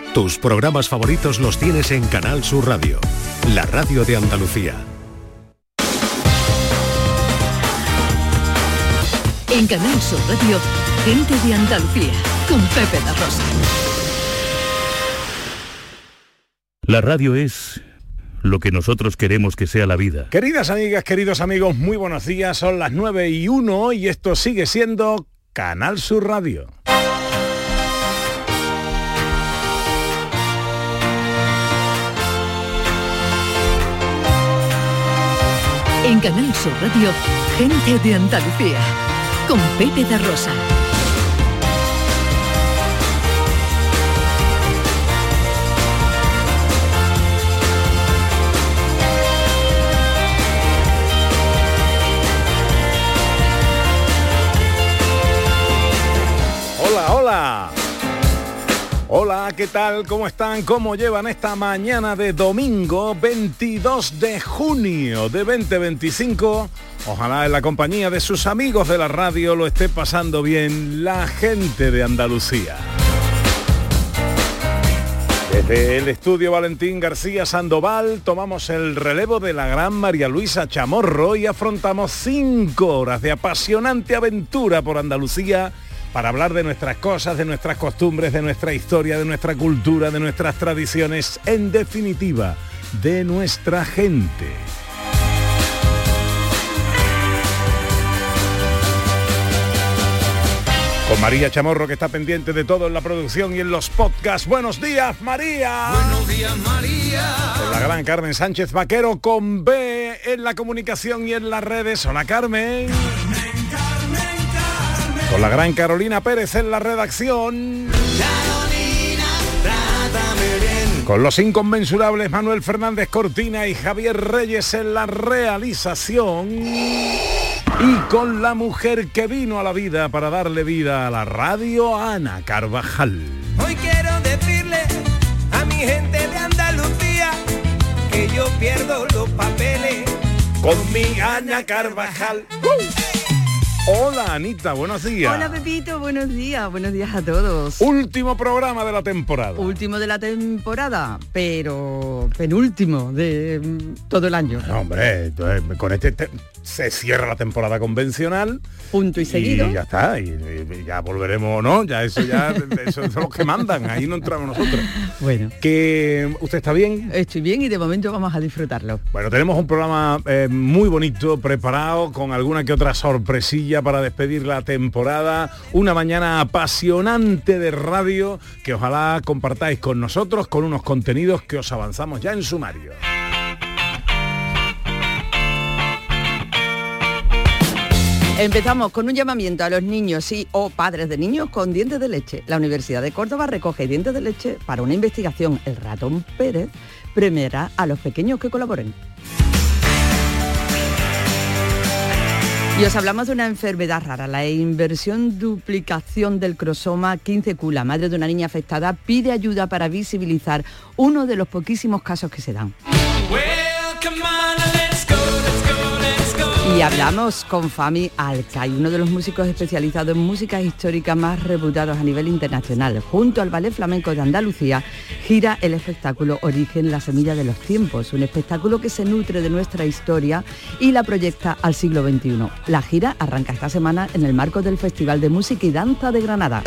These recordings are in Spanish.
Tus programas favoritos los tienes en Canal Sur Radio, la radio de Andalucía. En Canal Sur Radio, Gente de Andalucía, con Pepe da Rosa. La radio es lo que nosotros queremos que sea la vida. Queridas amigas, queridos amigos, muy buenos días. Son las 9:01 y esto sigue siendo Canal Sur Radio. En Canal Sur Radio, Gente de Andalucía, con Pepe da Rosa. Hola. Hola, ¿qué tal? ¿Cómo están? ¿Cómo llevan esta mañana de domingo 22 de junio de 2025? Ojalá en la compañía de sus amigos de la radio lo esté pasando bien la gente de Andalucía. Desde el estudio Valentín García Sandoval tomamos el relevo de la gran María Luisa Chamorro y afrontamos 5 horas de apasionante aventura por Andalucía para hablar de nuestras cosas, de nuestras costumbres, de nuestra historia, de nuestra cultura, de nuestras tradiciones, en definitiva, de nuestra gente. Con María Chamorro, que está pendiente de todo en la producción y en los podcasts. ¡Buenos días, María! ¡Buenos días, María! Con la gran Carmen Sánchez Vaquero, con B en la comunicación y en las redes. Hola, Carmen. Con la gran Carolina Pérez en la redacción. Carolina, trátame bien. Con los inconmensurables Manuel Fernández Cortina y Javier Reyes en la realización. Y con la mujer que vino a la vida para darle vida a la radio, Ana Carvajal. Hoy quiero decirle a mi gente de Andalucía que yo pierdo los papeles con mi Ana Carvajal. Hola, Anita, buenos días. Hola, Pepito, buenos días a todos. Último programa de la temporada. Último de la temporada, pero penúltimo de todo el año. No, hombre, con este se cierra la temporada convencional. Punto y seguido. Y ya está, y ya volveremos, ¿no? Ya eso son los que mandan, ahí no entramos nosotros. Bueno. ¿Que usted está bien? Estoy bien y de momento vamos a disfrutarlo. Bueno, tenemos un programa muy bonito preparado, con alguna que otra sorpresilla para despedir la temporada. Una mañana apasionante de radio que ojalá compartáis con nosotros, con unos contenidos que os avanzamos ya en sumario. Empezamos con un llamamiento a los niños o padres de niños con dientes de leche. La Universidad de Córdoba recoge dientes de leche para una investigación. El ratón Pérez premiará a los pequeños que colaboren. Y os hablamos de una enfermedad rara, la inversión duplicación del cromosoma 15q. La madre de una niña afectada pide ayuda para visibilizar uno de los poquísimos casos que se dan. Y hablamos con Fami Alcay, uno de los músicos especializados en música histórica más reputados a nivel internacional. Junto al Ballet Flamenco de Andalucía gira el espectáculo Origen, la semilla de los tiempos, un espectáculo que se nutre de nuestra historia y la proyecta al siglo XXI. La gira arranca esta semana en el marco del Festival de Música y Danza de Granada.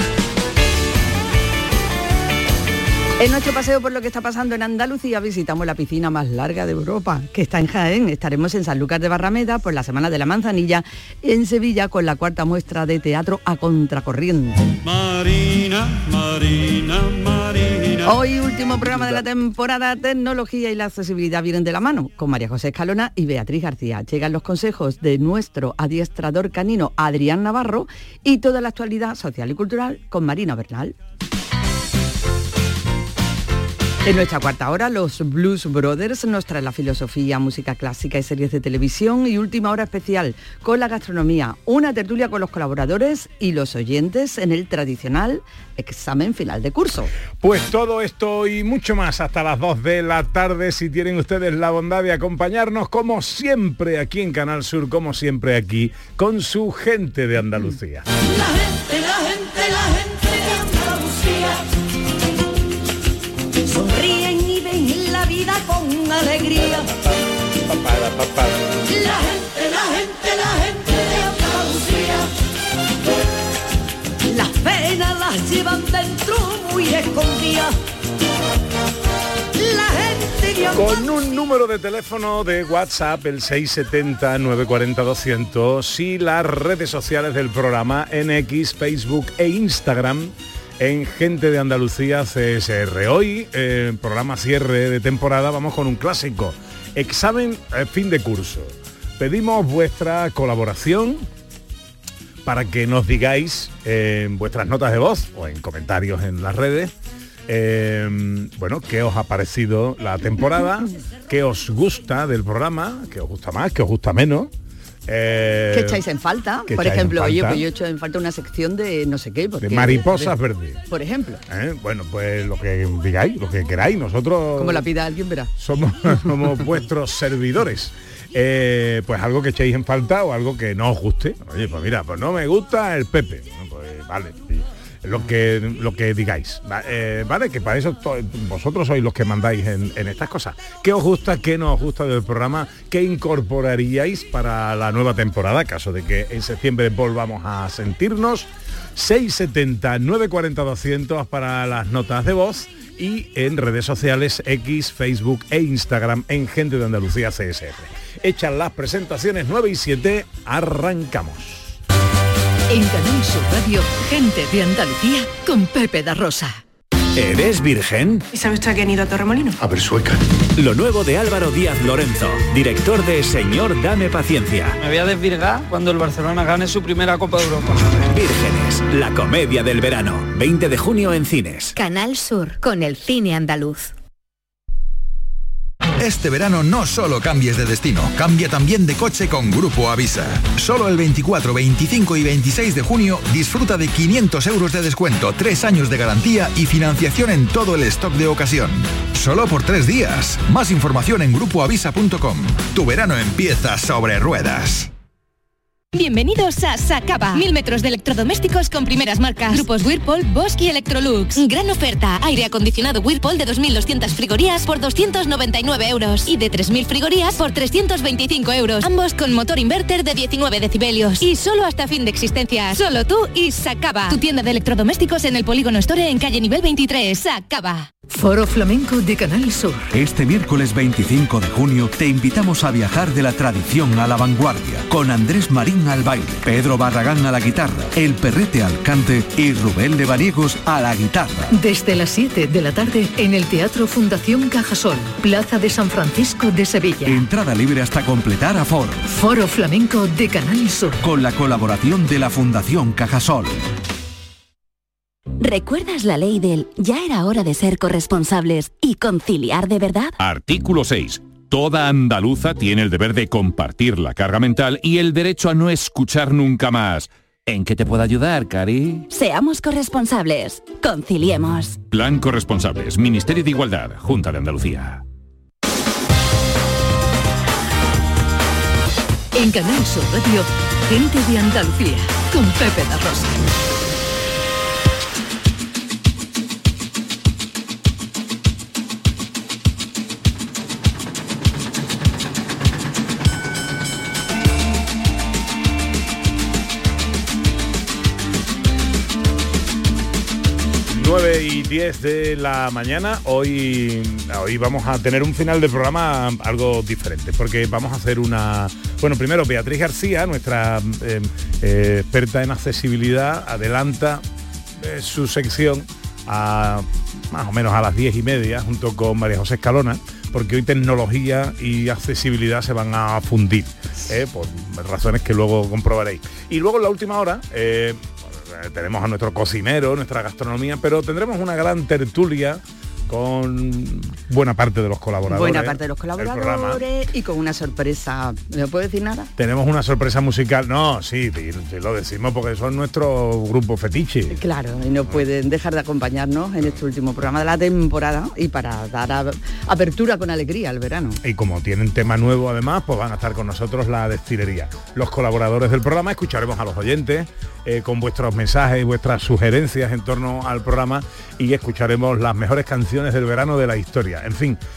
En nuestro paseo por lo que está pasando en Andalucía visitamos la piscina más larga de Europa, que está en Jaén. Estaremos en Sanlúcar de Barrameda por la Semana de la Manzanilla, en Sevilla con la 4ª muestra de teatro A Contracorriente. Marina, Marina, Marina. Hoy último programa de la temporada. Tecnología y la accesibilidad vienen de la mano, con María José Escalona y Beatriz García. Llegan los consejos de nuestro adiestrador canino Adrián Navarro y toda la actualidad social y cultural con Marina Bernal. En nuestra 4ª hora, los Blues Brothers nos traen la filosofía, música clásica y series de televisión. Y última hora especial con la gastronomía, una tertulia con los colaboradores y los oyentes en el tradicional examen final de curso. Pues todo esto y mucho más hasta las 2 de la tarde, si tienen ustedes la bondad de acompañarnos, como siempre aquí en Canal Sur, como siempre aquí, con su gente de Andalucía. La gente de Andalucía. alegría. La gente de Andalucía. Las penas las llevan dentro muy escondidas. La gente de Andalucía. Con un número de teléfono de WhatsApp, el 670-940-200, y las redes sociales del programa en X, Facebook e Instagram, en Gente de Andalucía CSR. Hoy, programa cierre de temporada, vamos con un clásico. Examen fin de curso. Pedimos vuestra colaboración para que nos digáis en vuestras notas de voz o en comentarios en las redes, bueno, qué os ha parecido la temporada, qué os gusta del programa, qué os gusta más, qué os gusta menos. ¿Qué echáis en falta? Por ejemplo, oye, pues yo he hecho en falta una sección de no sé qué. De mariposas verdes. Por ejemplo. Bueno, pues lo que digáis, lo que queráis, nosotros... Como la pida alguien, verá. Somos vuestros servidores. Pues algo que echéis en falta o algo que no os guste. Oye, pues mira, pues no me gusta el Pepe. Pues vale, lo que digáis. Vale, que para eso vosotros sois los que mandáis en estas cosas. ¿Qué os gusta, qué no os gusta del programa? ¿Qué incorporaríais para la nueva temporada, caso de que en septiembre volvamos a sentirnos? 670-940-200 para las notas de voz y en redes sociales X, Facebook e Instagram en Gente de Andalucía CSR. Hechas las presentaciones 9 y 7, arrancamos. En Canal Sur Radio, Gente de Andalucía con Pepe da Rosa. ¿Eres virgen? ¿Y sabe usted a quién ha ido a Torremolinos? A ver, sueca. Lo nuevo de Álvaro Díaz Lorenzo, director de Señor, dame paciencia. Me voy a desvirgar cuando el Barcelona gane su primera Copa de Europa. Vírgenes, la comedia del verano. 20 de junio en cines. Canal Sur, con el cine andaluz. Este verano no solo cambies de destino, cambia también de coche con Grupo Avisa. Solo el 24, 25 y 26 de junio disfruta de 500 euros de descuento, 3 años de garantía y financiación en todo el stock de ocasión. Solo por 3 días. Más información en grupoavisa.com. Tu verano empieza sobre ruedas. Bienvenidos a Sacaba. 1000 metros de electrodomésticos con primeras marcas. Grupos Whirlpool, Bosch y Electrolux. Gran oferta. Aire acondicionado Whirlpool de 2.200 frigorías por 299 euros. Y de 3.000 frigorías por 325 euros. Ambos con motor inverter de 19 decibelios. Y solo hasta fin de existencia. Solo tú y Sacaba. Tu tienda de electrodomésticos en el Polígono Store en calle nivel 23. Sacaba. Foro Flamenco de Canal Sur. Este miércoles 25 de junio te invitamos a viajar de la tradición a la vanguardia con Andrés Marín al baile, Pedro Barragán a la guitarra, El Perrete al cante y Rubén Lebaniegos a la guitarra. Desde las 7 de la tarde en el Teatro Fundación Cajasol, Plaza de San Francisco de Sevilla. Entrada libre hasta completar aforo. Foro Flamenco de Canal Sur. Con la colaboración de la Fundación Cajasol. ¿Recuerdas la ley del ya era hora de ser corresponsables y conciliar de verdad? Artículo 6. Toda andaluza tiene el deber de compartir la carga mental y el derecho a no escuchar nunca más. ¿En qué te puedo ayudar, Cari? Seamos corresponsables. Conciliemos. Plan Corresponsables. Ministerio de Igualdad. Junta de Andalucía. En Canal Sur Radio, Gente de Andalucía con Pepe da Rosa. Y 10 de la mañana. Hoy vamos a tener un final de programa algo diferente, porque vamos a hacer una... Bueno, primero Beatriz García, nuestra experta en accesibilidad, adelanta su sección a más o menos a las 10:30 junto con María José Escalona, porque hoy tecnología y accesibilidad se van a fundir, por razones que luego comprobaréis. Y luego en la última hora... tenemos a nuestro cocinero, nuestra gastronomía, pero tendremos una gran tertulia con buena parte de los colaboradores. Buena parte de los colaboradores y con una sorpresa. ¿No puedo decir nada? Tenemos una sorpresa musical. No, sí, lo decimos porque son nuestro grupo fetiche. Claro, y no pueden dejar de acompañarnos en este último programa de la temporada y para dar apertura con alegría al verano. Y como tienen tema nuevo además, pues van a estar con nosotros la destilería. Los colaboradores del programa, escucharemos a los oyentes con vuestros mensajes y vuestras sugerencias en torno al programa y escucharemos las mejores canciones del verano de la historia. En fin,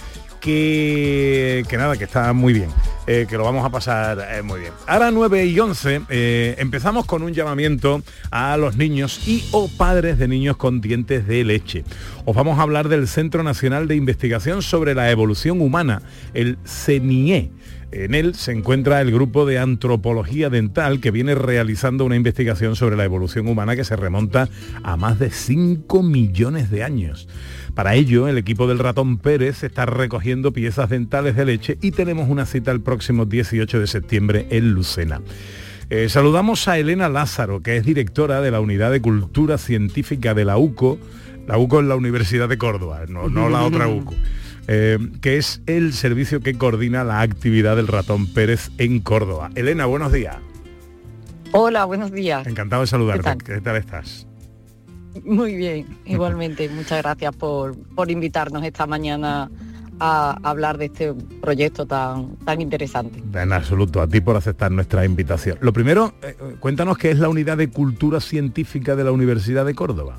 que nada, que está muy bien, que lo vamos a pasar muy bien. Ahora 9:11, empezamos con un llamamiento a los niños y o padres de niños con dientes de leche. Os vamos a hablar del Centro Nacional de Investigación sobre la Evolución Humana, el CNIE. En él se encuentra el grupo de antropología dental que viene realizando una investigación sobre la evolución humana que se remonta a más de 5 millones de años. Para ello, el equipo del Ratón Pérez está recogiendo piezas dentales de leche y tenemos una cita el próximo 18 de septiembre en Lucena. Saludamos a Elena Lázaro, que es directora de la Unidad de Cultura Científica de la UCO. La UCO es la Universidad de Córdoba, no la otra UCO. Que es el servicio que coordina la actividad del Ratón Pérez en Córdoba. Elena, buenos días. Hola, buenos días. Encantado de saludarte. ¿Qué tal estás? Muy bien, igualmente. Muchas gracias por invitarnos esta mañana a hablar de este proyecto tan interesante. En absoluto, a ti por aceptar nuestra invitación. Lo primero, cuéntanos qué es la Unidad de Cultura Científica de la Universidad de Córdoba.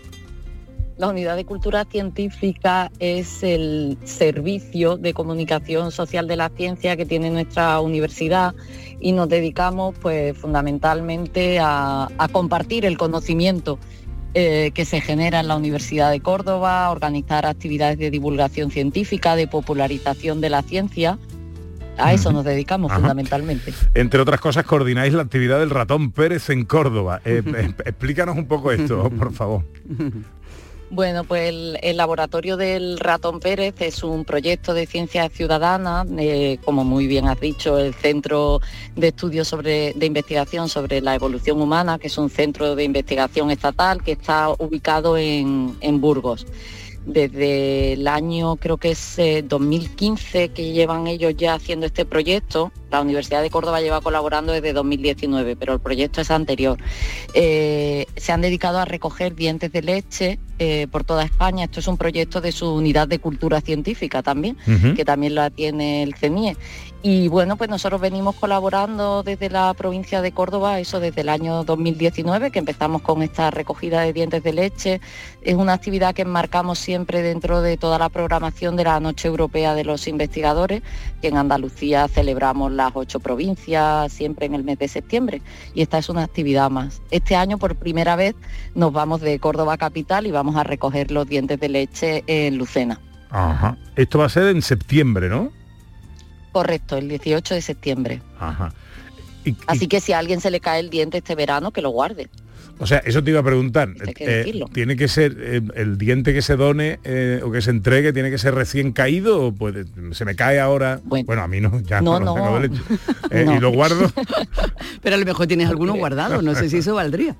La Unidad de Cultura Científica es el servicio de comunicación social de la ciencia que tiene nuestra universidad y nos dedicamos pues fundamentalmente a compartir el conocimiento que se genera en la Universidad de Córdoba, organizar actividades de divulgación científica, de popularización de la ciencia. A eso nos dedicamos fundamentalmente. Entre otras cosas, coordináis la actividad del Ratón Pérez en Córdoba. Explícanos un poco esto, por favor. Bueno, pues el laboratorio del Ratón Pérez es un proyecto de ciencia ciudadana, como muy bien has dicho, el Centro de Estudios de Investigación sobre la Evolución Humana, que es un centro de investigación estatal que está ubicado en Burgos. Desde el año, creo que es 2015, que llevan ellos ya haciendo este proyecto. La Universidad de Córdoba lleva colaborando desde 2019, pero el proyecto es anterior. Se han dedicado a recoger dientes de leche por toda España. Esto es un proyecto de su unidad de cultura científica también, que también la tiene el CNIE. Y bueno, pues nosotros venimos colaborando desde la provincia de Córdoba, eso desde el año 2019, que empezamos con esta recogida de dientes de leche. Es una actividad que enmarcamos siempre dentro de toda la programación de la Noche Europea de los Investigadores, que en Andalucía celebramos las 8 provincias, siempre en el mes de septiembre. Y esta es una actividad más. Este año, por primera vez, nos vamos de Córdoba capital y vamos a recoger los dientes de leche en Lucena. Ajá. Esto va a ser en septiembre, ¿no? Correcto, el 18 de septiembre. Ajá. Así que si a alguien se le cae el diente este verano, que lo guarde. O sea, eso te iba a preguntar. ¿Tiene que ser el diente que se done o que se entregue, tiene que ser recién caído o se me cae ahora? Bueno, a mí no, ya no tengo derecho. Y lo guardo. Pero a lo mejor tienes alguno guardado, no sé si eso valdría.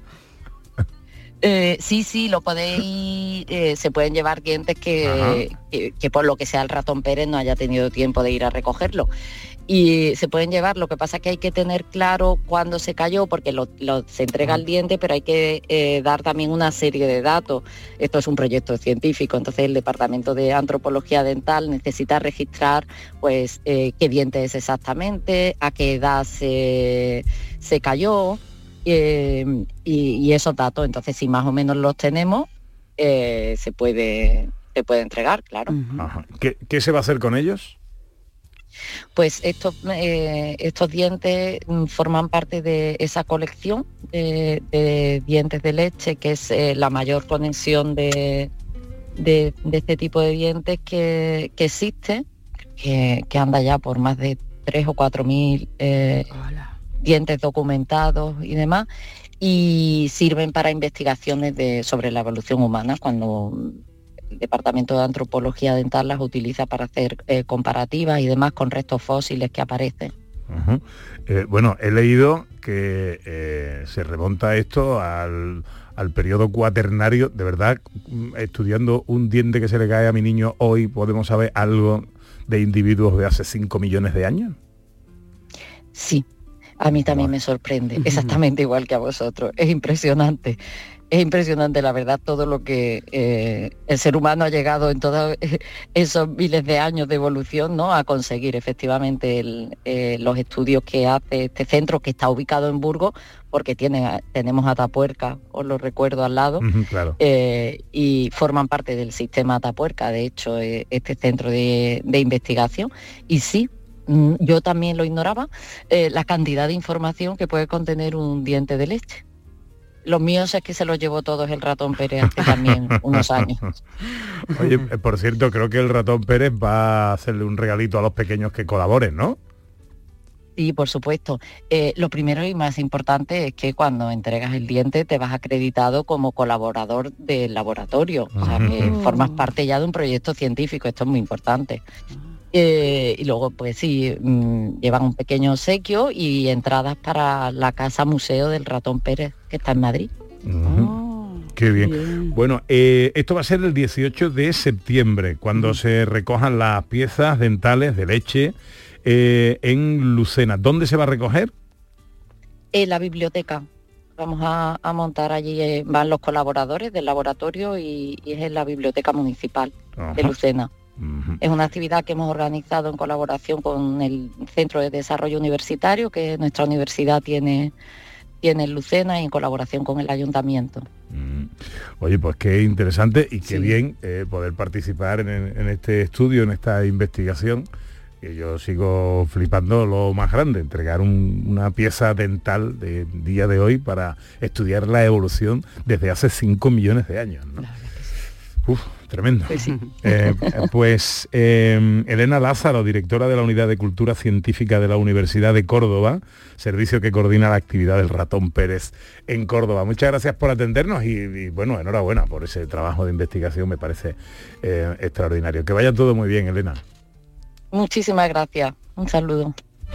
Sí, lo podéis, se pueden llevar dientes que por lo que sea el Ratón Pérez no haya tenido tiempo de ir a recogerlo. Y se pueden llevar, lo que pasa es que hay que tener claro cuándo se cayó, porque se entrega el diente, pero hay que dar también una serie de datos. Esto es un proyecto científico, entonces el Departamento de Antropología Dental necesita registrar pues qué diente es exactamente, a qué edad se cayó, y esos datos. Entonces si más o menos los tenemos, se puede entregar, claro. Ajá. ¿Qué se va a hacer con ellos? Pues estos dientes forman parte de esa colección de dientes de leche, que es la mayor conexión de este tipo de dientes que existe, que anda ya por más de 3 o 4.000 dientes documentados y demás, y sirven para investigaciones sobre la evolución humana, cuando el Departamento de Antropología Dental las utiliza para hacer comparativas y demás con restos fósiles que aparecen. Bueno, he leído que se remonta esto al periodo cuaternario. De verdad, estudiando un diente que se le cae a mi niño hoy, ¿podemos saber algo de individuos de hace 5 millones de años? Sí. A mí también me sorprende, exactamente igual que a vosotros. Es impresionante. Es impresionante, la verdad, todo lo que el ser humano ha llegado en todos esos miles de años de evolución, ¿no? A conseguir efectivamente los estudios que hace este centro, que está ubicado en Burgos, porque tenemos Atapuerca, os lo recuerdo al lado, claro. Y forman parte del sistema Atapuerca, de hecho, este centro de investigación. Y sí, yo también lo ignoraba, la cantidad de información que puede contener un diente de leche. Los míos es que se los llevó todos el ratón Pérez hace también unos años. Oye, por cierto, creo que el ratón Pérez va a hacerle un regalito a los pequeños que colaboren, ¿no? Sí, por supuesto. Lo primero y más importante es que cuando entregas el diente te vas acreditado como colaborador del laboratorio. O sea, que formas parte ya de un proyecto científico. Esto es muy importante. Y luego, pues sí, llevan un pequeño obsequio y entradas para la Casa Museo del Ratón Pérez, que está en Madrid. Qué bien. Bueno, esto va a ser el 18 de septiembre, cuando se recojan las piezas dentales de leche en Lucena. ¿Dónde se va a recoger? En la biblioteca. Vamos a montar allí, van los colaboradores del laboratorio y es en la biblioteca municipal de Lucena. Es una actividad que hemos organizado en colaboración con el Centro de Desarrollo Universitario que nuestra universidad tiene en Lucena y en colaboración con el ayuntamiento. Oye, pues qué interesante y qué bien poder participar en este estudio, en esta investigación. Que yo sigo flipando lo más grande, entregar una pieza dental de día de hoy para estudiar la evolución desde hace 5 millones de años, ¿no? Tremendo. Pues sí. Elena Lázaro, directora de la Unidad de Cultura Científica de la Universidad de Córdoba, servicio que coordina la actividad del Ratón Pérez en Córdoba. Muchas gracias por atendernos y bueno, enhorabuena por ese trabajo de investigación, me parece extraordinario. Que vaya todo muy bien, Elena. Muchísimas gracias. Un saludo.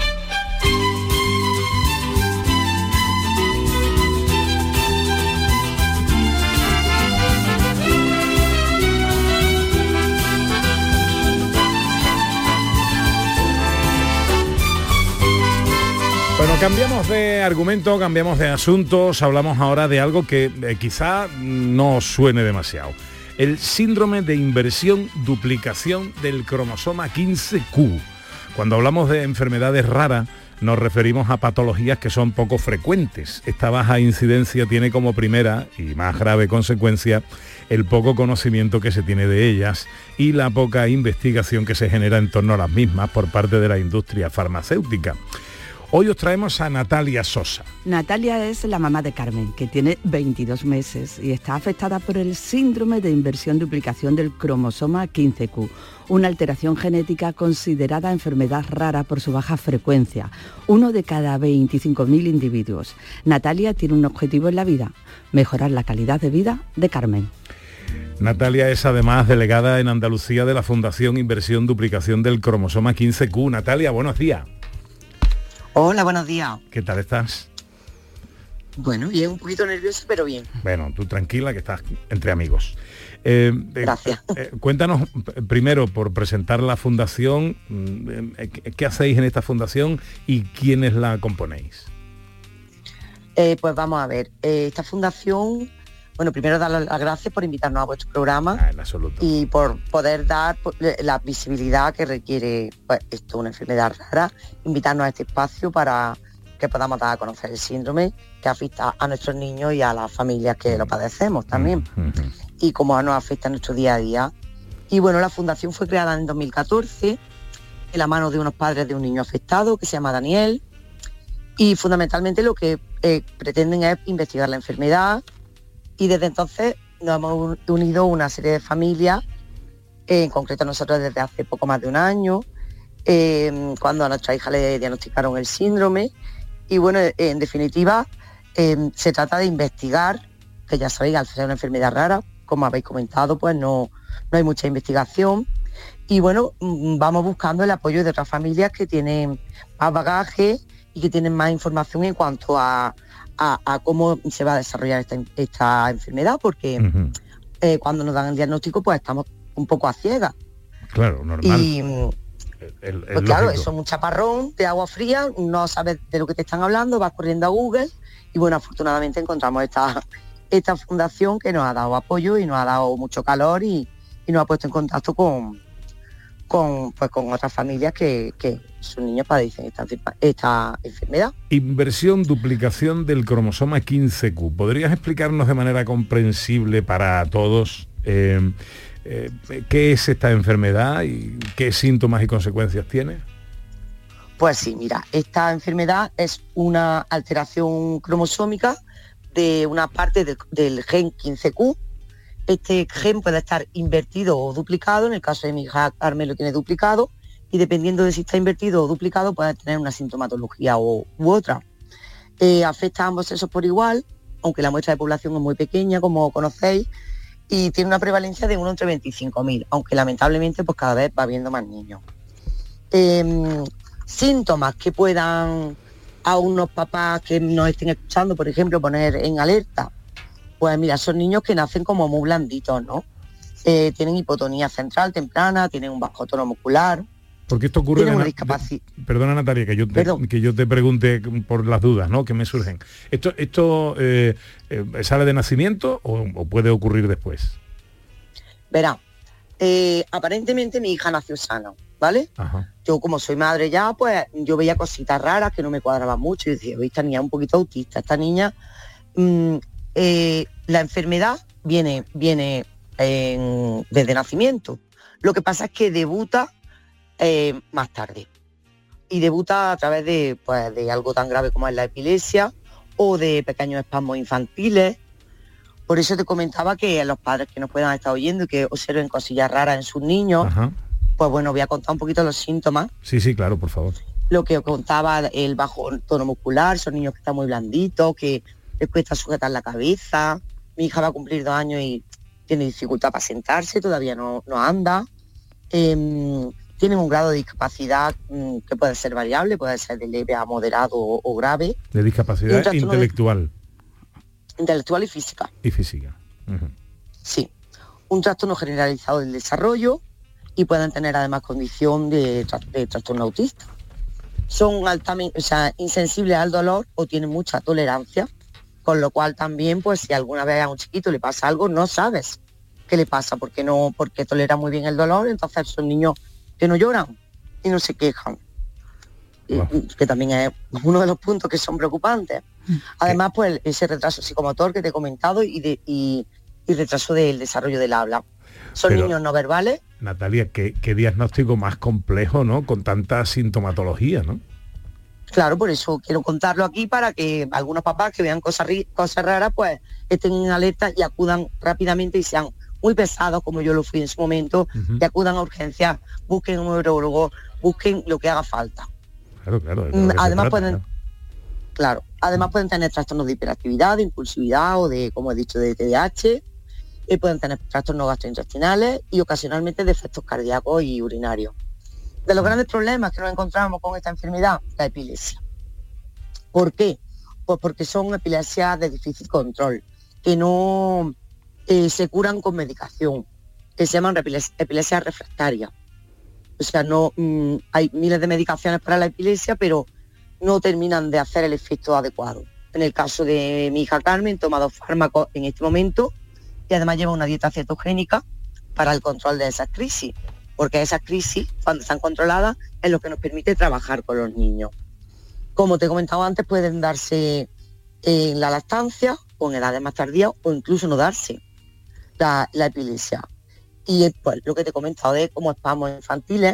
Bueno, cambiamos de argumento, cambiamos de asuntos, hablamos ahora de algo que quizá no os suene demasiado. El síndrome de inversión-duplicación del cromosoma 15Q. Cuando hablamos de enfermedades raras, nos referimos a patologías que son poco frecuentes. Esta baja incidencia tiene como primera y más grave consecuencia el poco conocimiento que se tiene de ellas y la poca investigación que se genera en torno a las mismas por parte de la industria farmacéutica. Hoy os traemos a Natalia Sosa. Natalia es la mamá de Carmen, que tiene 22 meses y está afectada por el síndrome de inversión-duplicación del cromosoma 15Q, una alteración genética considerada enfermedad rara por su baja frecuencia, 1 de cada 25.000 individuos. Natalia tiene un objetivo en la vida, mejorar la calidad de vida de Carmen. Natalia es además delegada en Andalucía de la Fundación Inversión Duplicación del Cromosoma 15Q. Natalia, buenos días. Hola, buenos días. ¿Qué tal estás? Bueno, bien, un poquito nerviosa, pero bien. Bueno, tú tranquila, que estás entre amigos. Gracias. Cuéntanos primero, por presentar la fundación, ¿qué hacéis en esta fundación y quiénes la componéis? Pues vamos a ver, esta fundación, bueno, primero dar las gracias por invitarnos a vuestro programa en absoluto. Y por poder dar la visibilidad que requiere esto, una enfermedad rara, invitarnos a este espacio para que podamos dar a conocer el síndrome que afecta a nuestros niños y a las familias que lo padecemos también, y cómo nos afecta en nuestro día a día. Y bueno, la fundación fue creada en 2014 en la mano de unos padres de un niño afectado que se llama Daniel, y fundamentalmente lo que pretenden es investigar la enfermedad. Y desde entonces nos hemos unido una serie de familias, en concreto nosotros desde hace poco más de un año, cuando a nuestra hija le diagnosticaron el síndrome. Y bueno, en definitiva, se trata de investigar, que ya sabéis, al ser una enfermedad rara, como habéis comentado, pues no hay mucha investigación. Y bueno, vamos buscando el apoyo de otras familias que tienen más bagaje y que tienen más información en cuanto a cómo se va a desarrollar esta enfermedad, porque cuando nos dan el diagnóstico pues estamos un poco a ciegas. Claro, normal. Pues claro, eso es un chaparrón de agua fría, no sabes de lo que te están hablando, vas corriendo a Google y bueno, afortunadamente encontramos esta fundación que nos ha dado apoyo y nos ha dado mucho calor y nos ha puesto en contacto con otras familias que sus niños padecen esta enfermedad. Inversión, duplicación del cromosoma 15Q. ¿Podrías explicarnos de manera comprensible para todos qué es esta enfermedad y qué síntomas y consecuencias tiene? Pues sí, mira, esta enfermedad es una alteración cromosómica de una parte del gen 15Q. Este gen puede estar invertido o duplicado, en el caso de mi hija Carmen lo tiene duplicado, y dependiendo de si está invertido o duplicado puede tener una sintomatología u otra. Afecta a ambos sexos por igual, aunque la muestra de población es muy pequeña, como conocéis, y tiene una prevalencia de 1 entre 25.000, aunque lamentablemente pues cada vez va habiendo más niños. Síntomas que puedan a unos papás que nos estén escuchando, por ejemplo, poner en alerta. Pues mira, son niños que nacen como muy blanditos, ¿no? Tienen hipotonía central temprana, tienen un bajo tono muscular. Porque esto ocurre... Perdona, Natalia, que yo te pregunte por las dudas, ¿no?, que me surgen. ¿Esto sale de nacimiento o puede ocurrir después? Verá, aparentemente mi hija nació sana, ¿vale? Ajá. Yo como soy madre ya, pues yo veía cositas raras que no me cuadraban mucho y decía, oye, esta niña es un poquito autista, esta niña... la enfermedad viene desde nacimiento. Lo que pasa es que debuta más tarde. Y debuta a través de algo tan grave como es la epilepsia o de pequeños espasmos infantiles. Por eso te comentaba que a los padres que nos puedan estar oyendo y que observen cosillas raras en sus niños, Ajá. Pues bueno, voy a contar un poquito los síntomas. Sí, claro, por favor. Lo que os contaba, el bajo tono muscular, son niños que están muy blanditos, que les cuesta sujetar la cabeza. Mi hija va a cumplir 2 años y tiene dificultad para sentarse, todavía no anda. Tienen un grado de discapacidad que puede ser variable, puede ser de leve a moderado o grave. De discapacidad intelectual. Intelectual y física. Y física. Uh-huh. Sí. Un trastorno generalizado del desarrollo y pueden tener además condición de trastorno autista. Son altamente, insensibles al dolor o tienen mucha tolerancia, con lo cual también, pues si alguna vez a un chiquito le pasa algo, no sabes qué le pasa, porque tolera muy bien el dolor, entonces son niños que no lloran y no se quejan. Wow. Que también es uno de los puntos que son preocupantes. Además, pues ese retraso psicomotor que te he comentado y retraso del desarrollo del habla. Son niños no verbales. Natalia, qué diagnóstico más complejo, ¿no? Con tanta sintomatología, ¿no? Claro, por eso quiero contarlo aquí para que algunos papás que vean cosas raras, pues estén en alerta y acudan rápidamente y sean muy pesados, como yo lo fui en su momento, uh-huh. Y acudan a urgencias, busquen un neurólogo, busquen lo que haga falta. Claro. Además pueden tener trastornos de hiperactividad, de impulsividad o de, como he dicho, de TDAH. Pueden tener trastornos gastrointestinales y ocasionalmente defectos cardíacos y urinarios. De los grandes problemas que nos encontramos con esta enfermedad, la epilepsia. ¿Por qué? Pues porque son epilepsias de difícil control, que no se curan con medicación, que se llaman epilepsia refractaria. O sea, no hay miles de medicaciones para la epilepsia, pero no terminan de hacer el efecto adecuado. En el caso de mi hija Carmen, toma 2 fármacos en este momento y además lleva una dieta cetogénica para el control de esas crisis, porque esas crisis, cuando están controladas, es lo que nos permite trabajar con los niños. Como te he comentado antes, pueden darse en la lactancia o en edades más tardías o incluso no darse la epilepsia. Y pues lo que te he comentado de como espasmos infantiles,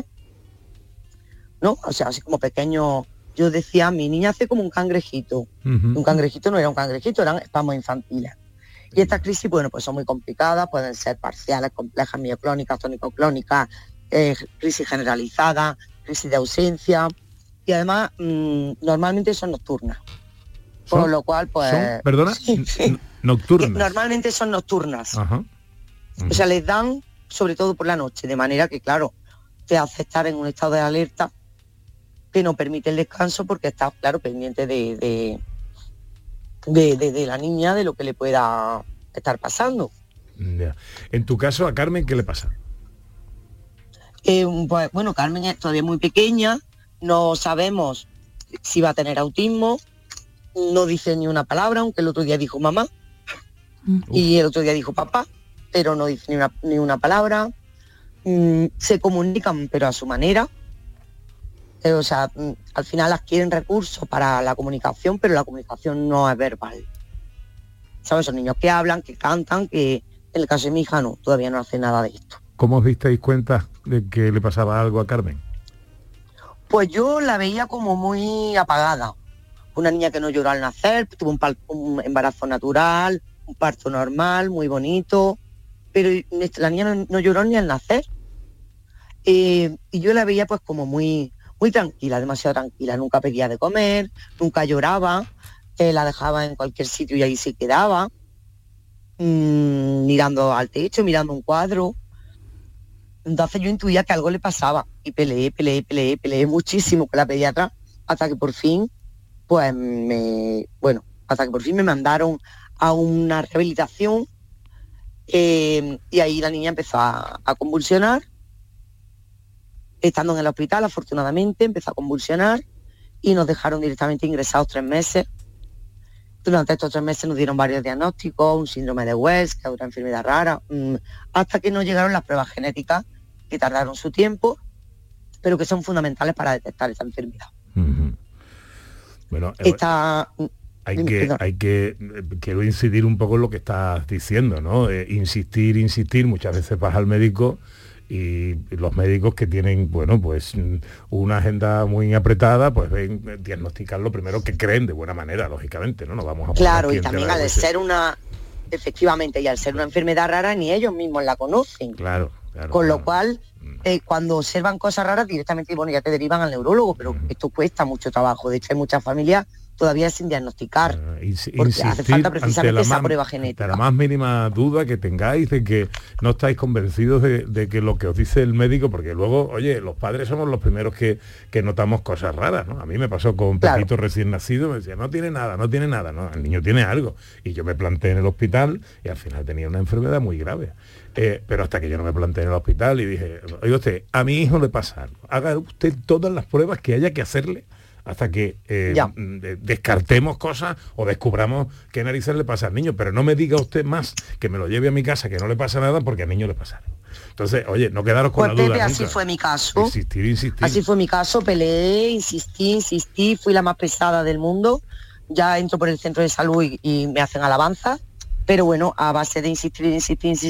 ¿no? O sea, así como pequeños. Yo decía, mi niña hace como un cangrejito. Uh-huh. Un cangrejito no era un cangrejito, eran espasmos infantiles. Y estas crisis, bueno, pues son muy complicadas, pueden ser parciales, complejas, mioclónicas, tónico-clónicas, crisis generalizada, crisis de ausencia, y además normalmente son nocturnas. Por lo cual, pues... ¿Perdona? Sí. Nocturnas. Normalmente son nocturnas. Ajá. O sea, les dan sobre todo por la noche, de manera que, claro, te hace estar en un estado de alerta que no permite el descanso porque estás, claro, pendiente de la niña, de lo que le pueda estar pasando. Ya. En tu caso, a Carmen, ¿qué le pasa? Pues bueno, Carmen es todavía muy pequeña, no sabemos si va a tener autismo, no dice ni una palabra, aunque el otro día dijo mamá y el otro día dijo papá, pero no dice ni una palabra. Se comunican, pero a su manera. O sea, al final adquieren recursos para la comunicación, pero la comunicación no es verbal. ¿Sabes? Son niños que hablan, que cantan, que en el caso de mi hija no, todavía no hace nada de esto. ¿Cómo os disteis cuenta de que le pasaba algo a Carmen? Pues yo la veía como muy apagada. Una niña que no lloró al nacer, tuvo un embarazo natural, un parto normal, muy bonito, pero la niña no lloró ni al nacer. Y yo la veía pues como muy tranquila, demasiado tranquila. Nunca pedía de comer, nunca lloraba, la dejaba en cualquier sitio y ahí se quedaba, mirando al techo, mirando un cuadro. Entonces yo intuía que algo le pasaba y peleé muchísimo con la pediatra hasta que por fin, me mandaron a una rehabilitación y ahí la niña empezó a convulsionar. Estando en el hospital, afortunadamente, empezó a convulsionar y nos dejaron directamente ingresados 3 meses. Durante estos 3 meses nos dieron varios diagnósticos, un síndrome de Wells, que es otra enfermedad rara, hasta que nos llegaron las pruebas genéticas, que tardaron su tiempo, pero que son fundamentales para detectar esta enfermedad. Bueno, quiero incidir un poco en lo que estás diciendo, ¿no? Insistir, muchas veces vas al médico y los médicos que tienen, bueno, pues una agenda muy apretada, pues ven, diagnosticar lo primero que creen de buena manera, lógicamente, ¿no? No vamos a claro, y también al ser una enfermedad rara, ni ellos mismos la conocen. Claro. Con lo cual, cuando observan cosas raras, directamente, bueno, ya te derivan al neurólogo, pero esto cuesta mucho trabajo. De hecho, hay muchas familias todavía sin diagnosticar, porque hace falta precisamente esa prueba genética. Ante la más mínima duda que tengáis de que no estáis convencidos de que lo que os dice el médico, porque luego, oye, los padres somos los primeros que notamos cosas raras, ¿no? A mí me pasó con Pepito recién nacido, me decía, no tiene nada, ¿no? El niño tiene algo. Y yo me planté en el hospital y al final tenía una enfermedad muy grave. Pero hasta que yo no me planté en el hospital y dije, oiga usted, a mi hijo le pasa algo. Haga usted todas las pruebas que haya que hacerle hasta que descartemos cosas o descubramos qué narices le pasa al niño, pero no me diga usted más que me lo lleve a mi casa que no le pasa nada porque al niño le pasa algo. Entonces, oye, no quedaros con la duda nunca. Así fue mi caso. Insistir. Así fue mi caso, peleé, insistí, fui la más pesada del mundo. Ya entro por el centro de salud y me hacen alabanza, pero bueno, a base de insistir,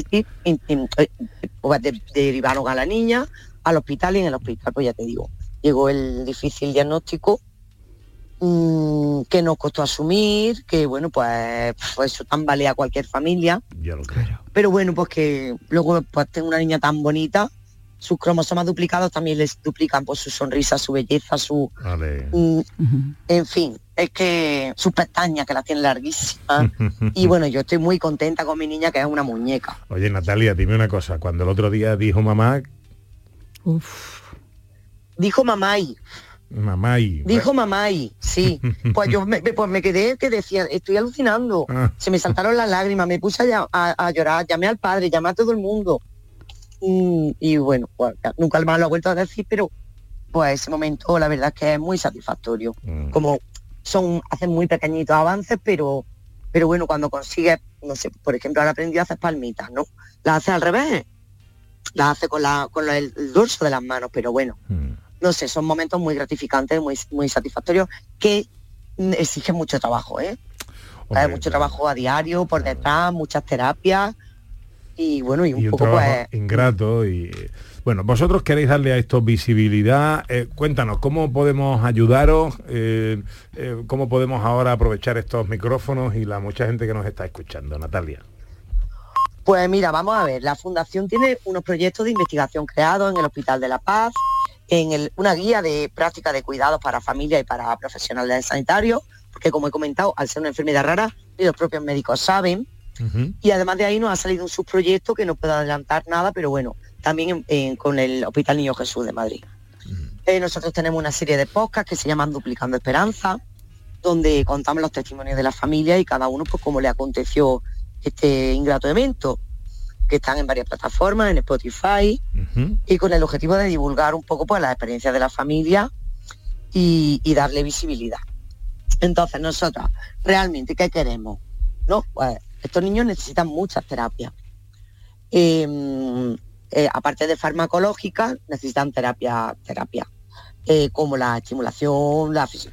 derivaron a la niña al hospital y en el hospital, pues ya te digo, llegó el difícil diagnóstico que nos costó asumir, que bueno, pues eso tambalea a cualquier familia. Ya lo creo. Pero bueno, pues que luego pues tengo una niña tan bonita, sus cromosomas duplicados también les duplican pues su sonrisa, su belleza, su... en fin, es que sus pestañas, que las tiene larguísimas. Y bueno, yo estoy muy contenta con mi niña, que es una muñeca. Oye, Natalia, dime una cosa, cuando el otro día dijo mamá... Dijo mamay. Dijo mamay, sí. Pues yo me quedé que decía, estoy alucinando. Se me saltaron las lágrimas, me puse a llorar, llamé al padre, llamé a todo el mundo. Y bueno, pues, nunca más lo he vuelto a decir, pero pues ese momento la verdad es que es muy satisfactorio. Como hacen muy pequeñitos avances, pero bueno, cuando consigues, no sé, por ejemplo, ahora aprendí a hacer palmitas, ¿no? Las hace al revés, las hace con el dorso de las manos, pero bueno, no sé, son momentos muy gratificantes, muy satisfactorios, que exigen mucho trabajo, Hay mucho trabajo a diario, por detrás, muchas terapias, y bueno, y un poco pues... ingrato y... Bueno, vosotros queréis darle a esto visibilidad. Cuéntanos, ¿cómo podemos ayudaros? ¿Cómo podemos ahora aprovechar estos micrófonos y la mucha gente que nos está escuchando? Natalia. Pues mira, vamos a ver, la Fundación tiene unos proyectos de investigación creados en el Hospital de la Paz, una guía de práctica de cuidados para familias y para profesionales sanitarios, porque como he comentado, al ser una enfermedad rara, y los propios médicos saben, y además de ahí nos ha salido un subproyecto que no puedo adelantar nada, pero bueno, también con el Hospital Niño Jesús de Madrid. Nosotros tenemos una serie de podcasts que se llaman Duplicando Esperanza, donde contamos los testimonios de la familia y cada uno pues cómo le aconteció este ingrato evento. que están en varias plataformas, en Spotify, y con el objetivo de divulgar un poco pues las experiencias de la familia y darle visibilidad. Entonces nosotros realmente, ¿qué queremos? ¿No? Pues estos niños necesitan muchas terapias. Aparte de farmacológicas, necesitan terapia como la estimulación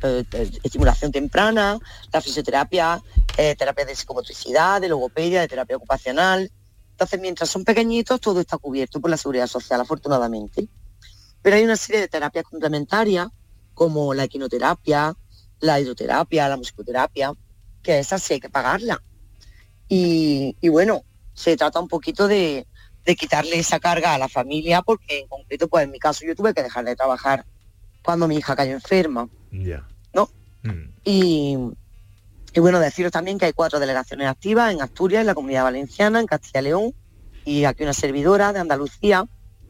temprana, la fisioterapia, terapia de psicomotricidad, de logopedia, de terapia ocupacional. Entonces, mientras son pequeñitos, todo está cubierto por la Seguridad Social, afortunadamente. Pero hay una serie de terapias complementarias, como la equinoterapia, la hidroterapia, la musicoterapia, que esas sí hay que pagarla. Y bueno, se trata un poquito de quitarle esa carga a la familia, porque en concreto, pues en mi caso, yo tuve que dejar de trabajar cuando mi hija cayó enferma, ¿no? Y bueno, deciros también que hay 4 delegaciones activas en Asturias, en la Comunidad Valenciana, en Castilla y León, y aquí una servidora de Andalucía.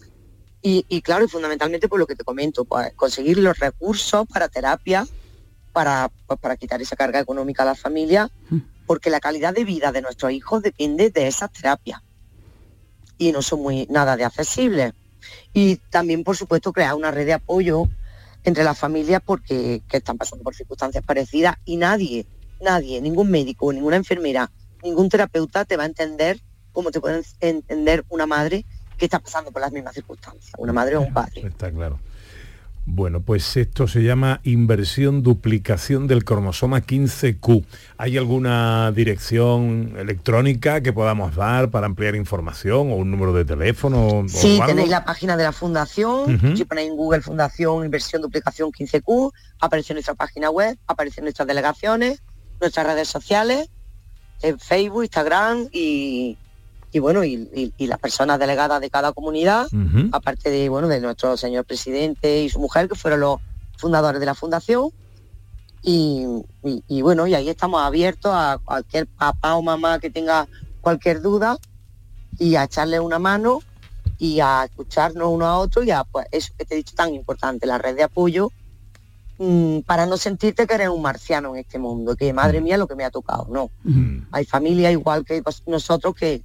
Y claro, y fundamentalmente por lo que te comento, pues conseguir los recursos para terapia, para quitar esa carga económica a la familia, porque la calidad de vida de nuestros hijos depende de esas terapias. Y no son nada de accesibles. Y también, por supuesto, crear una red de apoyo entre las familias que están pasando por circunstancias parecidas, y nadie, ningún médico, ninguna enfermera, ningún terapeuta te va a entender como te puede entender una madre que está pasando por las mismas circunstancias, una madre o un padre. Está claro. Bueno, pues esto se llama inversión duplicación del cromosoma 15Q. ¿Hay alguna dirección electrónica que podamos dar para ampliar información o un número de teléfono? Sí, tenéis la página de la fundación, si ponéis en Google Fundación Inversión Duplicación 15Q, aparece nuestra página web, aparecen nuestras delegaciones, nuestras redes sociales, en Facebook, Instagram y las personas delegadas de cada comunidad, aparte de nuestro señor presidente y su mujer, que fueron los fundadores de la fundación. Y ahí estamos abiertos a cualquier papá o mamá que tenga cualquier duda, y a echarle una mano y a escucharnos uno a otro, y a pues eso que te he dicho tan importante, la red de apoyo, para no sentirte que eres un marciano en este mundo, que madre mía lo que me ha tocado. No, hay familias igual que nosotros que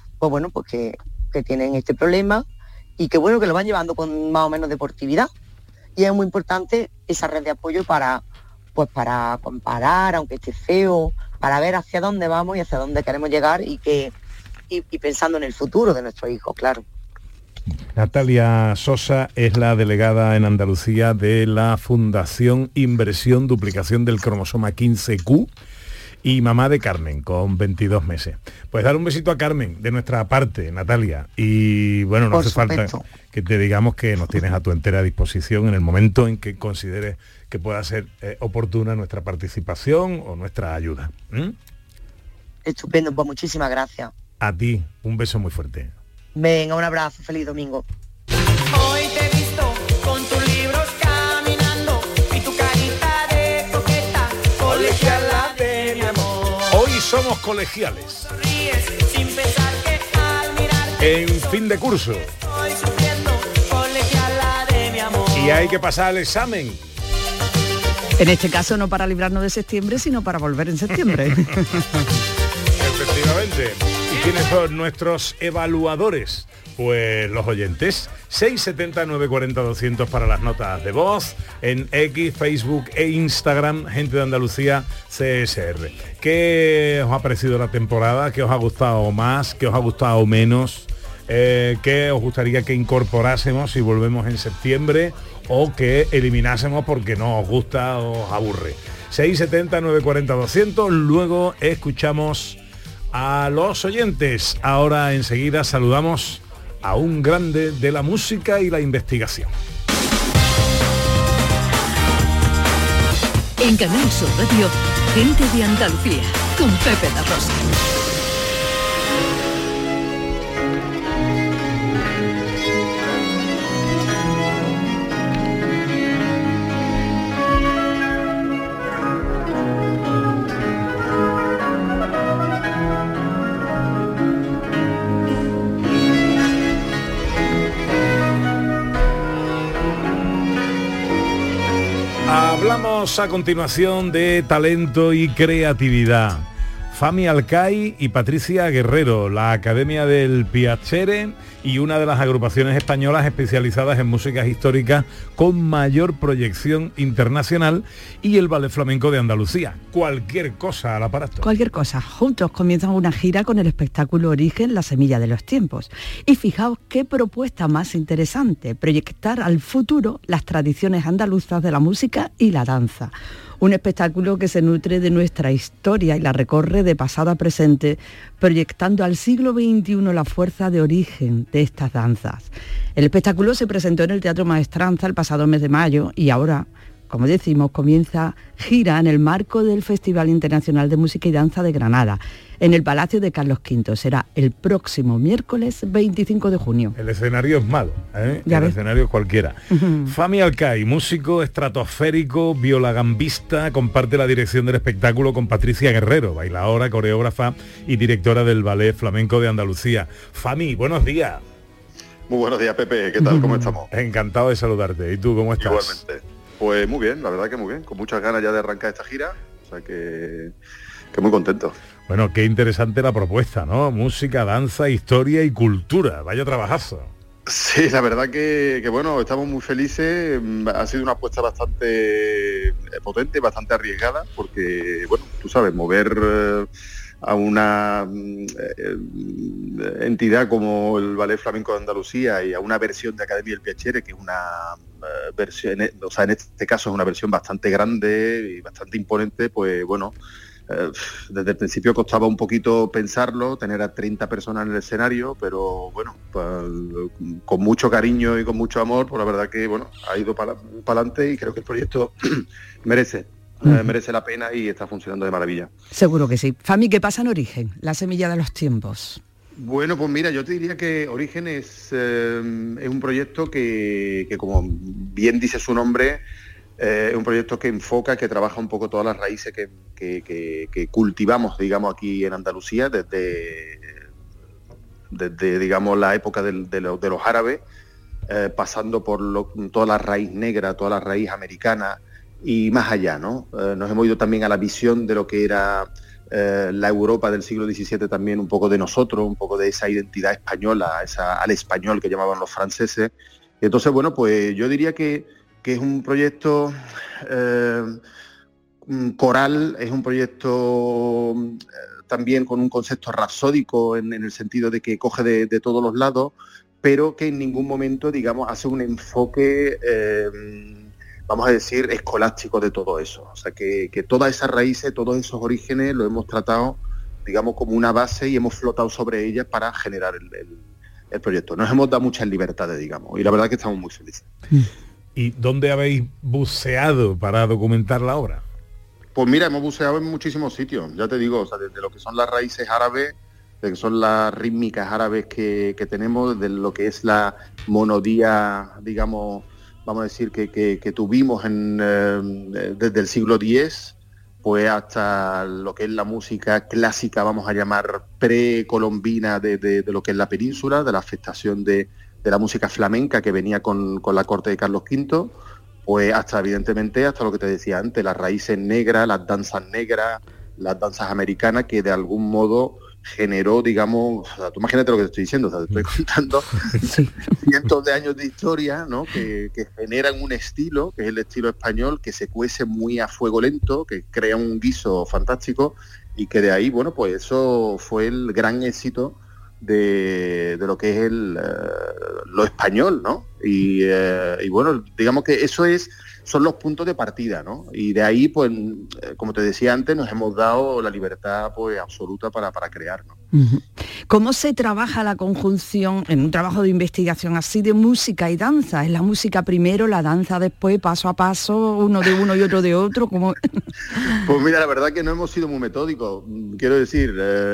tienen este problema, y que lo van llevando con más o menos deportividad, y es muy importante esa red de apoyo para comparar, aunque esté feo, para ver hacia dónde vamos y hacia dónde queremos llegar, y pensando en el futuro de nuestros hijos, claro. Natalia Sosa es la delegada en Andalucía de la Fundación Inversión Duplicación del Cromosoma 15Q, y mamá de Carmen, con 22 meses. Pues dar un besito a Carmen de nuestra parte, Natalia. Y bueno, no hace falta que te digamos que nos tienes a tu entera disposición en el momento en que consideres que pueda ser oportuna nuestra participación o nuestra ayuda. Estupendo, pues muchísimas gracias. A ti, un beso muy fuerte. Venga, un abrazo, feliz domingo. Hoy te he visto con tus libros caminando y tu carita de coqueta, colegiala de mi amor. Hoy somos colegiales. Sonríes sin pensar que al mirarte en fin de curso. estoy sufriendo, colegiala de mi amor. Y hay que pasar el examen. En este caso no para librarnos de septiembre, sino para volver en septiembre. Efectivamente. ¿Y quiénes son nuestros evaluadores? Pues los oyentes. 670 940 200 para las notas de voz, en X, Facebook e Instagram, Gente de Andalucía CSR. ¿Qué os ha parecido la temporada? ¿Qué os ha gustado más? ¿Qué os ha gustado menos? ¿Qué os gustaría que incorporásemos si volvemos en septiembre, o que eliminásemos porque no os gusta o os aburre? 670 940 200. Luego escuchamos a los oyentes. Ahora enseguida saludamos a un grande de la música y la investigación. En Canal Sur Radio, Gente de Andalucía, con Pepe La Rosa. Hablamos a continuación de talento y creatividad. Fami Alcai y Patricia Guerrero, la Academia del Piacere y una de las agrupaciones españolas especializadas en músicas históricas con mayor proyección internacional, y el Ballet Flamenco de Andalucía. Cualquier cosa al aparato. Cualquier cosa. Juntos comienzan una gira con el espectáculo Origen, la semilla de los tiempos. Y fijaos qué propuesta más interesante, proyectar al futuro las tradiciones andaluzas de la música y la danza. Un espectáculo que se nutre de nuestra historia y la recorre de pasado a presente, proyectando al siglo XXI la fuerza de origen de estas danzas. El espectáculo se presentó en el Teatro Maestranza el pasado mes de mayo y ahora, como decimos, comienza gira en el marco del Festival Internacional de Música y Danza de Granada, en el Palacio de Carlos V. Será el próximo miércoles 25 de junio. El escenario es malo, ¿eh? Ya El ves. escenario es cualquiera. Fami Alcai, músico estratosférico, violagambista, comparte la dirección del espectáculo con Patricia Guerrero, bailadora, coreógrafa y directora del Ballet Flamenco de Andalucía. Fami, buenos días. Muy buenos días, Pepe. ¿Qué tal? ¿Cómo estamos? Encantado de saludarte. ¿Y tú cómo estás? Igualmente. Pues muy bien, la verdad que muy bien. Con muchas ganas ya de arrancar esta gira. O sea que muy contento. Bueno, qué interesante la propuesta, ¿no? Música, danza, historia y cultura. Vaya trabajazo. Sí, la verdad que bueno, estamos muy felices. Ha sido una apuesta bastante potente, bastante arriesgada, porque, bueno, tú sabes, mover a una entidad como el Ballet Flamenco de Andalucía y a una versión de Academia del Piacere, que es una versión, o sea, en este caso es una versión bastante grande y bastante imponente, pues bueno, desde el principio costaba un poquito pensarlo, tener a 30 personas en el escenario, pero bueno, pues, con mucho cariño y con mucho amor, pues la verdad que bueno, ha ido para adelante y creo que el proyecto merece la pena y está funcionando de maravilla. Seguro que sí. Fami, ¿qué pasa en Origen, la semilla de los tiempos? Bueno, pues mira, yo te diría que Origen es un proyecto que como bien dice su nombre, es un proyecto que enfoca, que trabaja un poco todas las raíces que cultivamos, digamos, aquí en Andalucía, desde digamos, la época de los árabes, pasando por toda la raíz negra, toda la raíz americana y más allá, ¿no? Nos hemos ido también a la visión de lo que era la Europa del siglo XVII, también un poco de nosotros, un poco de esa identidad española, al español que llamaban los franceses. Y entonces, bueno, pues yo diría que es un proyecto coral, es un proyecto también con un concepto rapsódico en el sentido de que coge de todos los lados, pero que en ningún momento, digamos, hace un enfoque, vamos a decir, escolástico de todo eso. O sea, que todas esas raíces, todos esos orígenes lo hemos tratado, digamos, como una base y hemos flotado sobre ellas para generar el proyecto. Nos hemos dado muchas libertades, digamos, y la verdad que estamos muy felices. ¿Y dónde habéis buceado para documentar la obra? Pues mira, hemos buceado en muchísimos sitios, ya te digo, o sea, desde lo que son las raíces árabes, de que son las rítmicas árabes que tenemos, desde lo que es la monodía, digamos, vamos a decir, que tuvimos desde el siglo X, pues hasta lo que es la música clásica, vamos a llamar precolombina de lo que es la península, de la afectación de la música flamenca que venía con la corte de Carlos V, pues hasta evidentemente, hasta lo que te decía antes, las raíces negras, las danzas americanas, que de algún modo generó, digamos, o sea, tú imagínate lo que te estoy diciendo, o sea, te estoy contando cientos de años de historia, ¿no? que generan un estilo, que es el estilo español, que se cuece muy a fuego lento, que crea un guiso fantástico, y que de ahí, bueno, pues eso fue el gran éxito de lo que es lo español, ¿no? Y bueno, digamos que son los puntos de partida, ¿no? Y de ahí, pues, como te decía antes, nos hemos dado la libertad, pues, absoluta para crear, ¿no? ¿Cómo se trabaja la conjunción en un trabajo de investigación así de música y danza? ¿Es la música primero, la danza después, paso a paso, uno de uno y otro de otro? ¿Cómo? Pues mira, la verdad que no hemos sido muy metódicos. Quiero decir,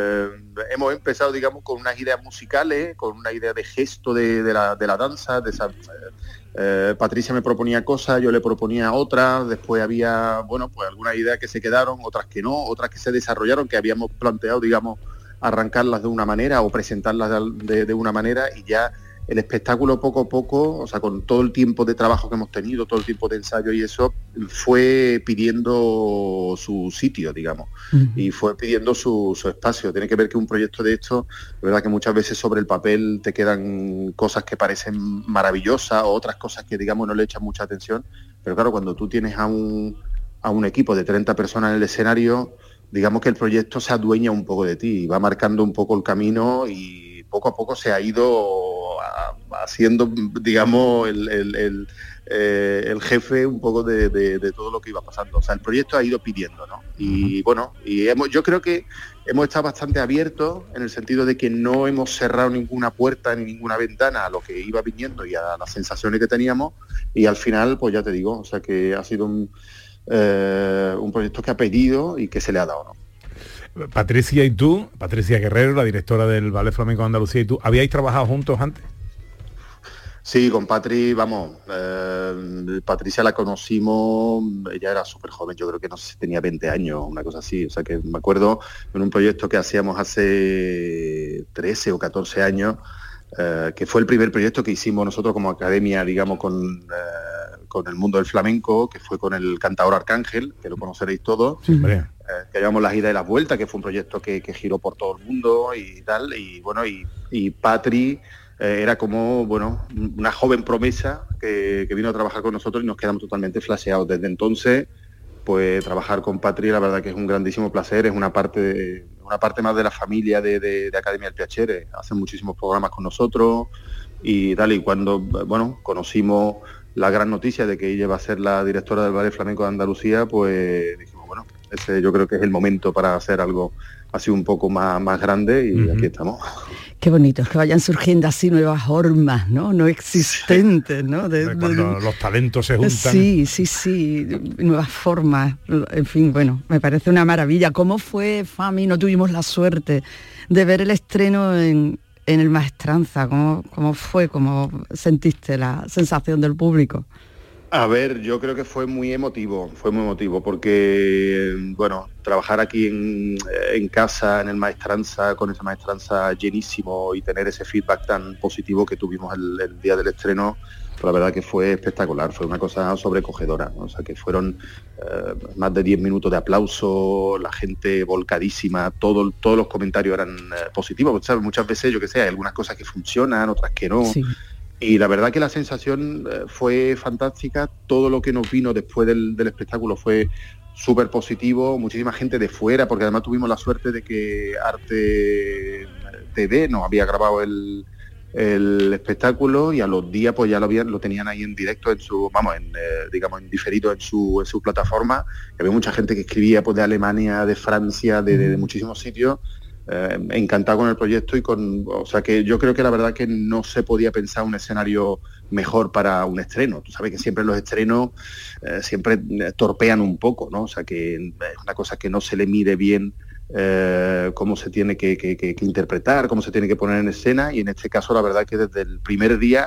hemos empezado, digamos, con unas ideas musicales, con una idea de gesto de la danza, de esa... Patricia me proponía cosas, yo le proponía otras, después había, bueno, pues algunas ideas que se quedaron, otras que no, otras que se desarrollaron, que habíamos planteado, digamos, arrancarlas de una manera o presentarlas de una manera, y ya el espectáculo poco a poco, o sea, con todo el tiempo de trabajo que hemos tenido, todo el tiempo de ensayo y eso, fue pidiendo su sitio, digamos, y fue pidiendo su espacio. Tiene que ver que un proyecto de esto, de verdad que muchas veces sobre el papel te quedan cosas que parecen maravillosas o otras cosas que, digamos, no le echan mucha atención, pero claro, cuando tú tienes a un equipo de 30 personas en el escenario, digamos que el proyecto se adueña un poco de ti, va marcando un poco el camino y poco a poco se ha ido haciendo, digamos, el jefe un poco de todo lo que iba pasando. O sea, el proyecto ha ido pidiendo, ¿no? Y bueno, yo creo que hemos estado bastante abiertos en el sentido de que no hemos cerrado ninguna puerta ni ninguna ventana a lo que iba viniendo y a las sensaciones que teníamos, y al final, pues ya te digo, o sea, que ha sido un proyecto que ha pedido y que se le ha dado, ¿no? Patricia y tú, Patricia Guerrero, la directora del Ballet Flamenco de Andalucía, y tú, ¿habíais trabajado juntos antes? Sí, con Patri, vamos, Patricia la conocimos, ella era súper joven, yo creo que no sé si tenía 20 años, una cosa así, o sea que me acuerdo en un proyecto que hacíamos hace 13 o 14 años, que fue el primer proyecto que hicimos nosotros como academia, digamos, con el mundo del flamenco, que fue con el cantador Arcángel, que lo conoceréis todos, que llamamos Las Idas y las Vueltas, que fue un proyecto que giró por todo el mundo y tal, y bueno, y Patri era como, bueno, una joven promesa que vino a trabajar con nosotros y nos quedamos totalmente flasheados. Desde entonces, pues trabajar con Patri, la verdad que es un grandísimo placer, es una parte más de la familia de Academia del Piacere, hacen muchísimos programas con nosotros y tal, y cuando, bueno, conocimos la gran noticia de que ella va a ser la directora del Ballet Flamenco de Andalucía, pues dijimos, bueno, ese yo creo que es el momento para hacer algo así un poco más grande y aquí estamos. Qué bonito, es que vayan surgiendo así nuevas formas, ¿no? Existentes, ¿no? Cuando los talentos se juntan. Sí, nuevas formas. En fin, bueno, me parece una maravilla. ¿Cómo fue, Fami? No tuvimos la suerte de ver el estreno en el Maestranza. ¿Cómo fue? ¿Cómo sentiste la sensación del público? A ver, yo creo que fue muy emotivo porque, bueno, trabajar aquí en casa, en el Maestranza, con esa Maestranza llenísimo y tener ese feedback tan positivo que tuvimos el día del estreno, pues la verdad que fue espectacular, fue una cosa sobrecogedora, ¿no? O sea, que fueron más de 10 minutos de aplauso, la gente volcadísima, todos los comentarios eran positivos, ¿sabes? Muchas veces, yo que sé, hay algunas cosas que funcionan, otras que no. Sí. Y la verdad que la sensación fue fantástica, todo lo que nos vino después del espectáculo fue súper positivo, muchísima gente de fuera, porque además tuvimos la suerte de que Arte TV nos había grabado el espectáculo y a los días pues ya lo tenían ahí en directo, digamos en diferido en su plataforma, que había mucha gente que escribía pues de Alemania, de Francia, de muchísimos sitios. Encantado con el proyecto o sea que yo creo que la verdad que no se podía pensar un escenario mejor para un estreno. Tú sabes que siempre los estrenos siempre torpean un poco, ¿no? O sea que es una cosa que no se le mide bien cómo se tiene que interpretar, cómo se tiene que poner en escena, y en este caso la verdad que desde el primer día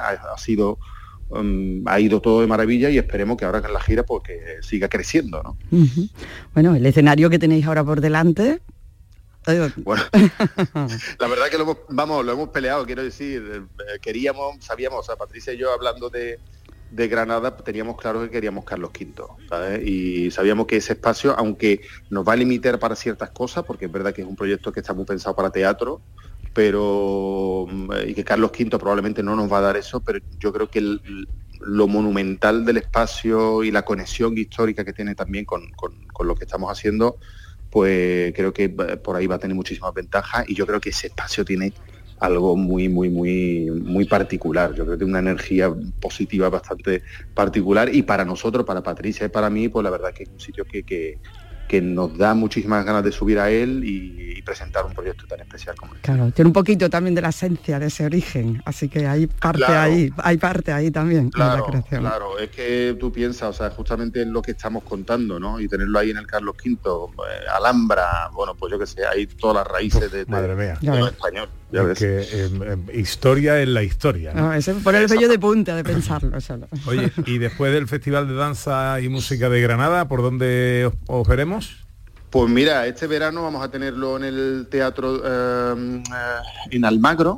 ha ido todo de maravilla y esperemos que ahora con la gira pues que siga creciendo, ¿no? Bueno, el escenario que tenéis ahora por delante. Bueno, la verdad que lo hemos peleado, quiero decir, sabíamos, o sea, Patricia y yo hablando de Granada, teníamos claro que queríamos Carlos V, ¿sabes? Y sabíamos que ese espacio, aunque nos va a limitar para ciertas cosas, porque es verdad que es un proyecto que está muy pensado para teatro, pero y que Carlos V probablemente no nos va a dar eso, pero yo creo que lo monumental del espacio y la conexión histórica que tiene también con lo que estamos haciendo, pues creo que por ahí va a tener muchísimas ventajas, y yo creo que ese espacio tiene algo muy, muy, muy, muy particular. Yo creo que tiene una energía positiva bastante particular, y para nosotros, para Patricia y para mí, pues la verdad que es un sitio que nos da muchísimas ganas de subir a él y presentar un proyecto tan especial como este. Claro, tiene un poquito también de la esencia de ese origen, así que hay parte ahí también. Claro, en la creación. Claro, es que tú piensas, o sea, justamente en lo que estamos contando, ¿no? Y tenerlo ahí en el Carlos V, Alhambra, bueno, pues yo que sé, hay todas las raíces de lo español. Historia en la historia, ¿no? Ese poner el vello de punta de pensarlo solo. Oye, y después del Festival de Danza y Música de Granada, ¿por dónde os veremos? Pues mira, este verano vamos a tenerlo en el teatro en Almagro,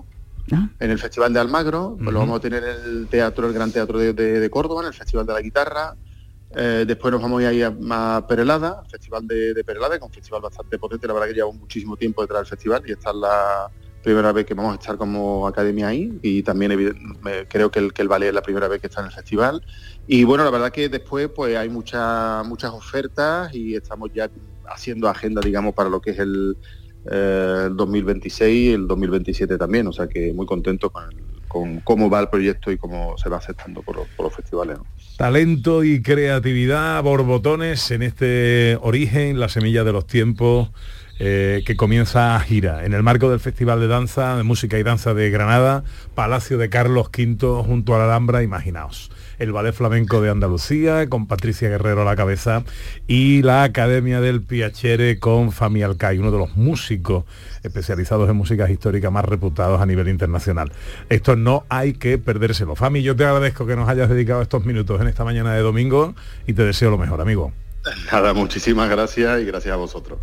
en el Festival de Almagro, pues lo vamos a tener en el Gran Teatro de Córdoba, en el Festival de la Guitarra. Después nos vamos a ir a Perelada, el Festival de Perelada, que es un festival bastante potente. La verdad que llevamos muchísimo tiempo detrás del festival y esta es la primera vez que vamos a estar como academia ahí, y también creo que el ballet es la primera vez que está en el festival. Y bueno, la verdad que después pues hay muchas ofertas y estamos ya haciendo agenda, digamos, para lo que es el 2026 y el 2027 también, o sea que muy contento con cómo va el proyecto y cómo se va aceptando por los festivales, ¿no? Talento y creatividad, borbotones en este Origen, la semilla de los tiempos, que comienza gira en el marco del Festival de Danza, de Música y Danza de Granada, Palacio de Carlos V, junto a la Alhambra. Imaginaos, el Ballet Flamenco de Andalucía, con Patricia Guerrero a la cabeza, y la Academia del Piacere con Fami Alcai, uno de los músicos especializados en músicas históricas más reputados a nivel internacional. Esto no hay que perdérselo. Fami, yo te agradezco que nos hayas dedicado estos minutos en esta mañana de domingo y te deseo lo mejor, amigo. Nada, muchísimas gracias y gracias a vosotros.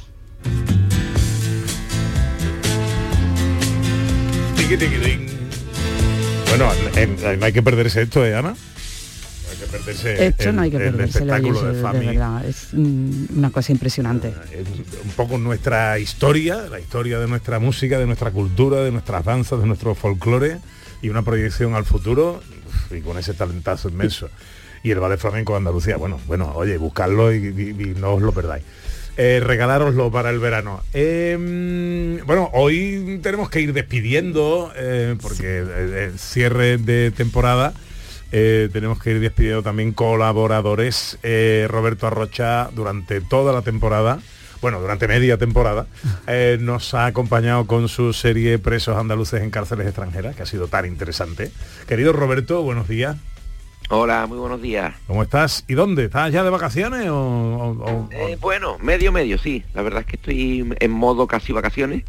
Bueno, no hay que perderse esto, Ana. No hay que perderse esto, no hay que perderse el espectáculo de Fami. De verdad, es una cosa impresionante. Un poco nuestra historia, la historia de nuestra música, de nuestra cultura, de nuestras danzas, de nuestro folclore, y una proyección al futuro, y con ese talentazo inmenso. Y el Ballet Flamenco de Andalucía, bueno, oye, buscarlo y no os lo perdáis. Regalároslo para el verano. Bueno, hoy tenemos que ir despidiendo, porque el cierre de temporada, tenemos que ir despidiendo también colaboradores. Roberto Arrocha, durante toda la temporada, bueno, durante media temporada, nos ha acompañado con su serie Presos andaluces en cárceles extranjeras, que ha sido tan interesante. Querido Roberto, buenos días. Hola, muy buenos días. ¿Cómo estás? ¿Y dónde? ¿Estás ya de vacaciones Bueno, medio, sí. La verdad es que estoy en modo casi vacaciones.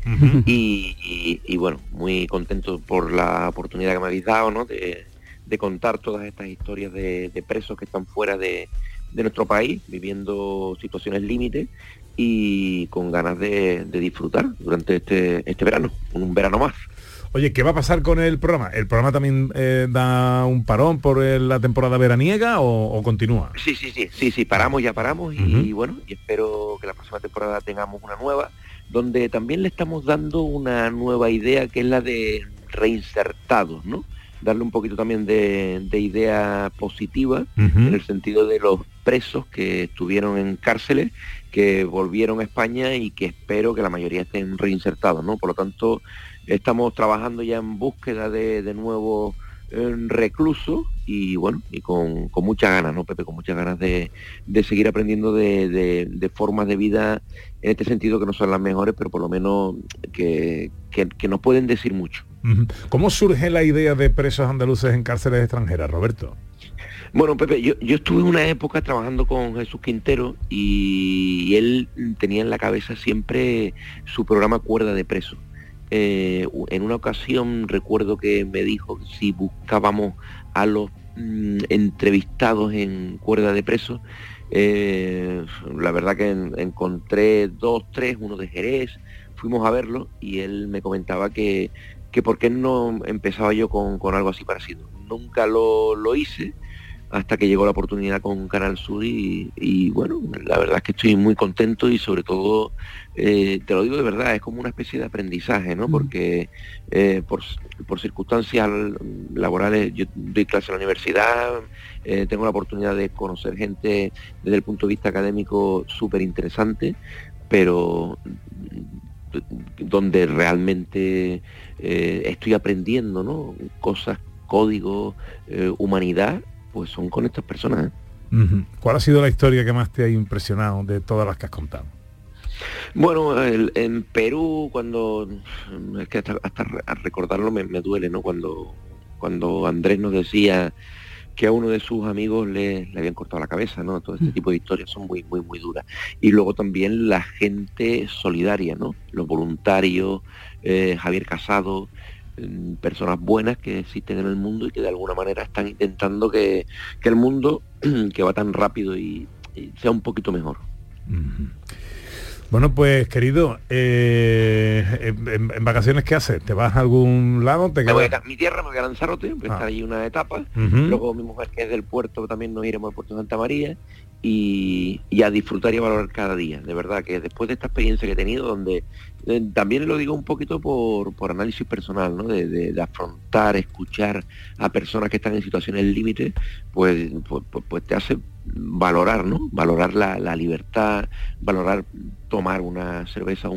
y bueno, muy contento por la oportunidad que me habéis dado, ¿no? De contar todas estas historias de presos que están fuera de nuestro país, viviendo situaciones límite y con ganas de disfrutar durante este verano, un verano más. Oye, ¿qué va a pasar con el programa? ¿El programa también da un parón por la temporada veraniega o continúa? Sí, paramos y bueno, y espero que la próxima temporada tengamos una nueva, donde también le estamos dando una nueva idea, que es la de reinsertados, ¿no? Darle un poquito también de idea positiva, en el sentido de los presos que estuvieron en cárceles, que volvieron a España y que espero que la mayoría estén reinsertados, ¿no? Por lo tanto, estamos trabajando ya en búsqueda de nuevos reclusos y bueno, y con muchas ganas, ¿no, Pepe? Con muchas ganas de seguir aprendiendo de formas de vida, en este sentido, que no son las mejores, pero por lo menos que nos pueden decir mucho. ¿Cómo surge la idea de Presos andaluces en cárceles extranjeras, Roberto? Bueno, Pepe, yo estuve una época trabajando con Jesús Quintero y él tenía en la cabeza siempre su programa Cuerda de Presos. En una ocasión recuerdo que me dijo que si buscábamos a los entrevistados en Cuerda de Presos, la verdad que encontré 2, 3, uno de Jerez, fuimos a verlo y él me comentaba que por qué no empezaba yo con algo así parecido. Nunca lo hice hasta que llegó la oportunidad con Canal Sur y bueno, la verdad es que estoy muy contento y sobre todo, te lo digo de verdad, es como una especie de aprendizaje, ¿no? Porque por circunstancias laborales, yo doy clase en la universidad, tengo la oportunidad de conocer gente desde el punto de vista académico súper interesante, pero donde realmente estoy aprendiendo, ¿no? Cosas, códigos, humanidad, pues son con estas personas. ¿Cuál ha sido la historia que más te ha impresionado de todas las que has contado? Bueno, en Perú, cuando es que hasta recordarlo me duele, ¿no? Cuando Andrés nos decía que a uno de sus amigos le habían cortado la cabeza, ¿no? Todo este tipo de historias son muy duras. Y luego también la gente solidaria, ¿no? Los voluntarios, Javier Casado, personas buenas que existen en el mundo y que de alguna manera están intentando que el mundo, que va tan rápido, y sea un poquito mejor. Bueno, pues querido, en vacaciones ¿qué haces? ¿Te vas a algún lado? Mi tierra, me voy a Lanzarote, voy a estar allí una etapa. Luego mi mujer, que es del puerto, también nos iremos al puerto de Santa María. Y a disfrutar y a valorar cada día. De verdad que después de esta experiencia que he tenido, donde también lo digo un poquito por análisis personal, ¿no? De afrontar, escuchar a personas que están en situaciones límite, pues te hace valorar, ¿no? Valorar la libertad, valorar tomar una cerveza o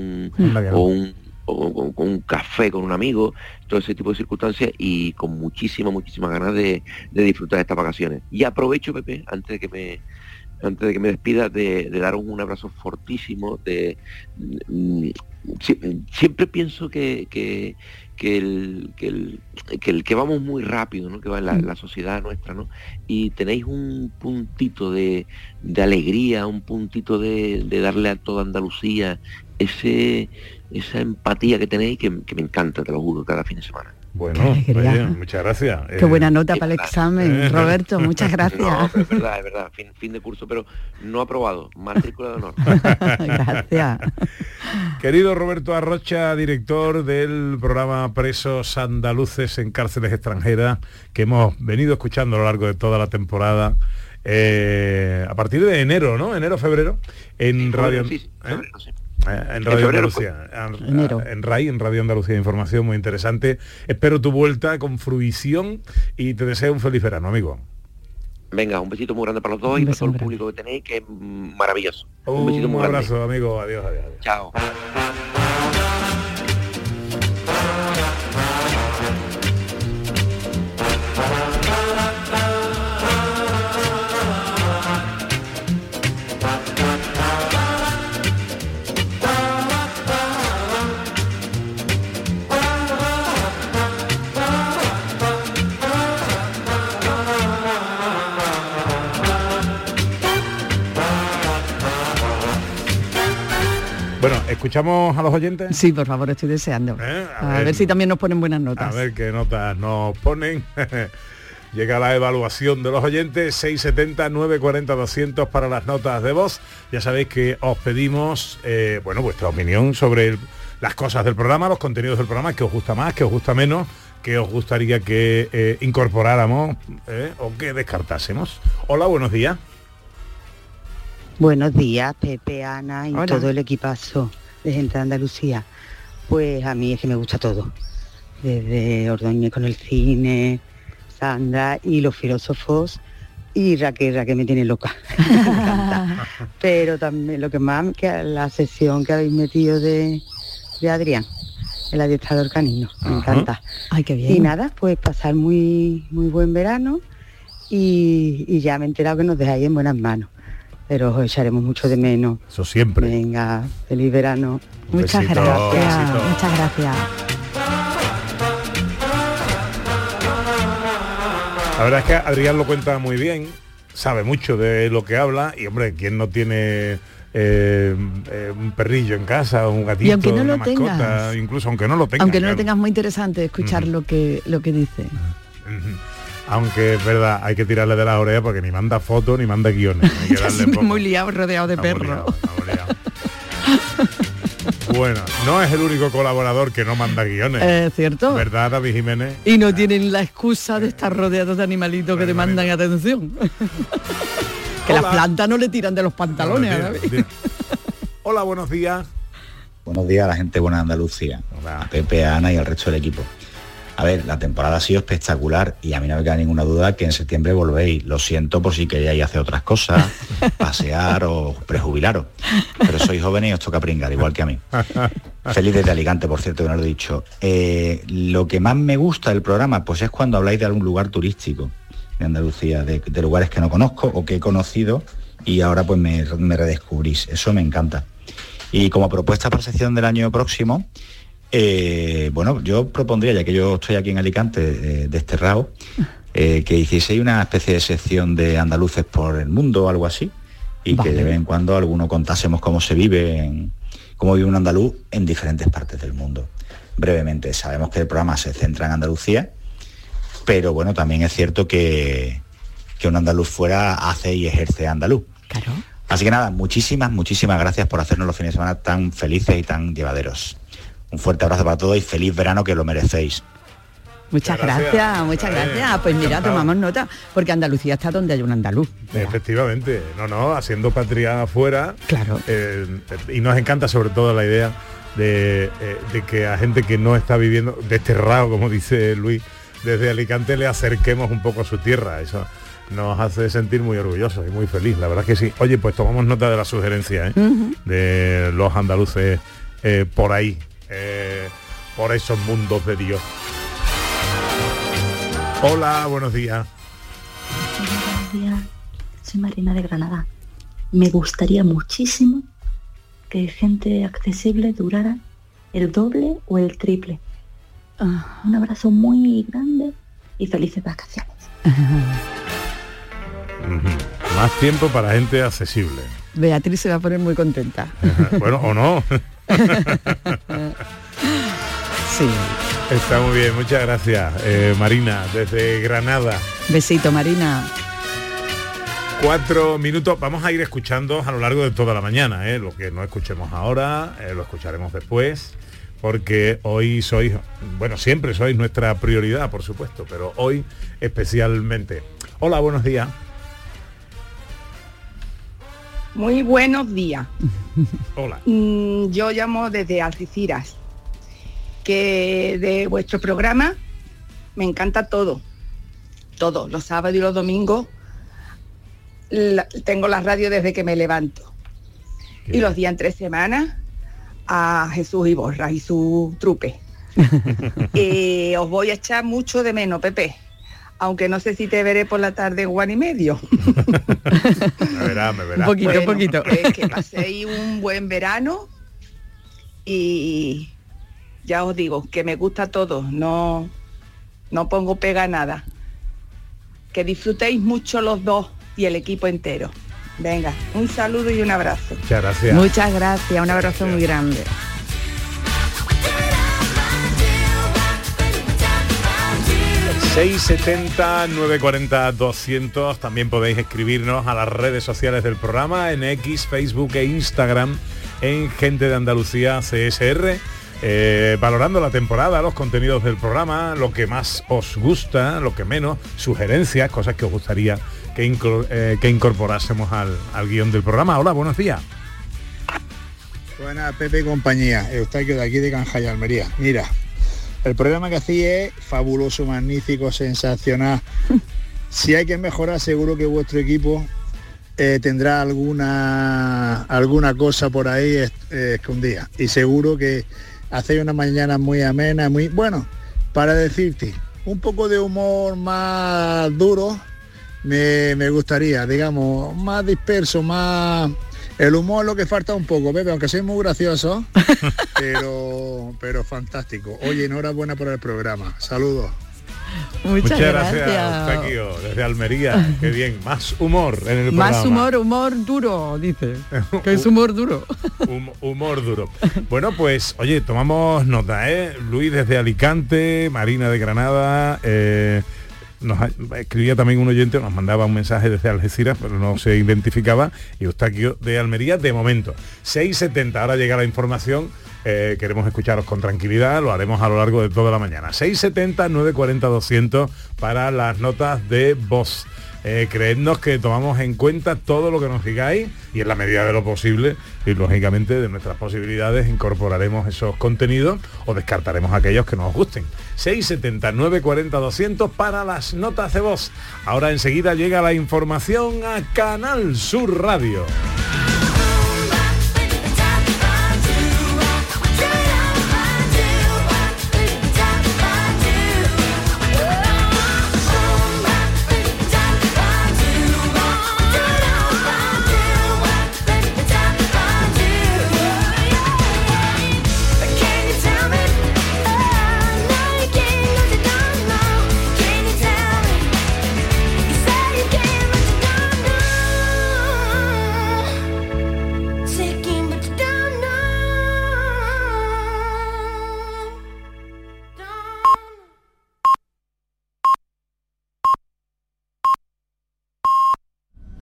un café con un amigo, todo ese tipo de circunstancias, y con muchísimas ganas de disfrutar de estas vacaciones. Y aprovecho, Pepe, antes de que me despida, de daros un abrazo fortísimo. Siempre pienso que vamos muy rápido, ¿no? Que va en la sociedad nuestra, ¿no? Y tenéis un puntito de alegría, un puntito de darle a toda Andalucía esa empatía que tenéis, que me encanta, te lo juro, cada fin de semana. Bueno, oye, muchas gracias. Qué buena nota para el examen, Roberto, muchas gracias. No, es verdad, fin de curso, pero no aprobado, matrícula de honor. Gracias. Querido Roberto Arrocha, director del programa Presos Andaluces en Cárceles Extranjeras, que hemos venido escuchando a lo largo de toda la temporada, a partir de enero, ¿no? Enero-febrero, en Radio... En Radio Andalucía, en RAI, en Radio Andalucía de Información, muy interesante. Espero tu vuelta con fruición y te deseo un feliz verano, amigo. Venga, un besito muy grande para los dos y para todo el público que tenéis, que es maravilloso. Un besito muy grande. Un abrazo, amigo. Adiós. Chao. Bueno, ¿escuchamos a los oyentes? Sí, por favor, estoy deseando. A ver si también nos ponen buenas notas. A ver qué notas nos ponen. Llega la evaluación de los oyentes, 670 940 200 para las notas de voz. Ya sabéis que os pedimos, vuestra opinión sobre las cosas del programa, los contenidos del programa, que os gusta más, que os gusta menos, que os gustaría que incorporáramos o que descartásemos. Hola, buenos días. Buenos días, Pepe, Ana y Hola. todo el equipazo de Gente de Andalucía. Pues a mí es que me gusta todo. Desde Ordóñez con el cine, Sandra y los filósofos, y Raquel me tiene loca. Me encanta. Pero también lo que más, que la sesión que habéis metido de Adrián, el adiestrador canino, me encanta. Ay, qué bien. Y nada, pues pasar muy buen verano y ya me he enterado que nos dejáis en buenas manos. Pero os echaremos mucho de menos. Eso siempre. Venga, feliz verano. Muchas gracias. Muchas gracias. La verdad es que Adrián lo cuenta muy bien, sabe mucho de lo que habla y, hombre, ¿quién no tiene un perrillo en casa, un gatito, y aunque no una lo mascota, tengas, incluso aunque no lo tengas? Aunque no lo tengas, muy interesante escuchar lo que dice. Aunque es verdad, hay que tirarle de las orejas porque ni manda fotos ni manda guiones. Hay que darle poco. Muy liado, rodeado de perros. Bueno, no es el único colaborador que no manda guiones. Es cierto. ¿Verdad, David Jiménez? Y no tienen la excusa de estar rodeados de animalitos que demandan atención. Que las plantas no le tiran de los pantalones a David. Hola, buenos días. Buenos días a la gente buena de Andalucía. A Pepe, a Ana y al resto del equipo. A ver, la temporada ha sido espectacular y a mí no me queda ninguna duda que en septiembre volvéis. Lo siento por si queríais hacer otras cosas, pasear o prejubilaros. Pero sois jóvenes y os toca pringar, igual que a mí. Feliz desde Alicante, por cierto, que no lo he dicho. Lo que más me gusta del programa pues es cuando habláis de algún lugar turístico de Andalucía, de lugares que no conozco o que he conocido y ahora pues me redescubrís. Eso me encanta. Y como propuesta para la sección del año próximo, yo propondría, ya que yo estoy aquí en Alicante desterrado, que hicieseis una especie de sección de andaluces por el mundo o algo así, y que de vez en cuando alguno contásemos cómo vive un andaluz en diferentes partes del mundo. Brevemente, sabemos que el programa se centra en Andalucía, pero bueno, también es cierto que un andaluz fuera hace y ejerce andaluz. Claro. Así que nada, muchísimas gracias por hacernos los fines de semana tan felices y tan llevaderos. Un fuerte abrazo para todos y feliz verano, que lo merecéis. Muchas gracias. Pues mira, encantado. tomamos nota, porque Andalucía está donde hay un andaluz. Efectivamente, haciendo patria afuera. Claro. Y nos encanta sobre todo la idea de que a gente que no está viviendo desterrado, como dice Luis, desde Alicante, le acerquemos un poco a su tierra. Eso nos hace sentir muy orgullosos y muy feliz, la verdad que sí. Oye, pues tomamos nota de la sugerencia de los andaluces por ahí, por esos mundos de Dios. Hola, buenos días. Buenos días, soy Marina de Granada. Me gustaría muchísimo que Gente Accesible durara el doble o el triple. Un abrazo muy grande y felices vacaciones. Más tiempo para gente accesible. Beatriz se va a poner muy contenta. Bueno, o no. Sí. Está muy bien, muchas gracias, Marina, desde Granada. Besito, Marina. 4 minutos, vamos a ir escuchando a lo largo de toda la mañana, lo que no escuchemos ahora, lo escucharemos después, porque hoy sois, bueno, siempre sois nuestra prioridad, por supuesto, pero hoy especialmente. Hola, buenos días. Muy buenos días. Hola. Yo llamo desde Algeciras, que de vuestro programa me encanta todo, los sábados y los domingos tengo la radio desde que me levanto. Y los días entre semanas a Jesús Iborra y su trupe. Os voy a echar mucho de menos, Pepe, aunque no sé si te veré por la tarde en 1:30. Me verá. Un poquito. Pues que paséis un buen verano y ya os digo que me gusta todo, no pongo pega a nada. Que disfrutéis mucho los dos y el equipo entero. Venga, un saludo y un abrazo. Muchas gracias. Muchas gracias, un abrazo muy grande. ...670-940-200... también podéis escribirnos a las redes sociales del programa, en X, Facebook e Instagram, en Gente de Andalucía CSR, valorando la temporada, los contenidos del programa, lo que más os gusta, lo que menos, sugerencias, cosas que os gustaría que incorporásemos al guión del programa. Hola, buenos días. Buenas, Pepe y compañía, Eustaquio de aquí de Canjaya, Almería. Mira, el programa que hacía es fabuloso, magnífico, sensacional. Si hay que mejorar, seguro que vuestro equipo tendrá alguna cosa por ahí escondida. Y seguro que hacéis una mañana muy amena, muy bueno, para decirte, un poco de humor más duro me gustaría, digamos, más disperso, más... El humor es lo que falta un poco, Pepe, aunque soy muy gracioso, pero fantástico. Oye, enhorabuena por el programa. Saludos. Muchas gracias, Eustaquio, desde Almería. Qué bien, más humor en el programa. Más humor duro, dice. Que es humor duro. Humor duro. Bueno, pues, oye, tomamos nota, Luis desde Alicante, Marina de Granada, nos escribía también un oyente, nos mandaba un mensaje desde Algeciras, pero no se identificaba, y Eustaquio de Almería de momento. 6:70, ahora llega la información. Queremos escucharos con tranquilidad, lo haremos a lo largo de toda la mañana. 670-940-200 para las notas de voz. Creednos que tomamos en cuenta todo lo que nos digáis y en la medida de lo posible y lógicamente de nuestras posibilidades incorporaremos esos contenidos o descartaremos aquellos que nos gusten. 670-940-200 para las notas de voz. Ahora enseguida llega la información a Canal Sur Radio.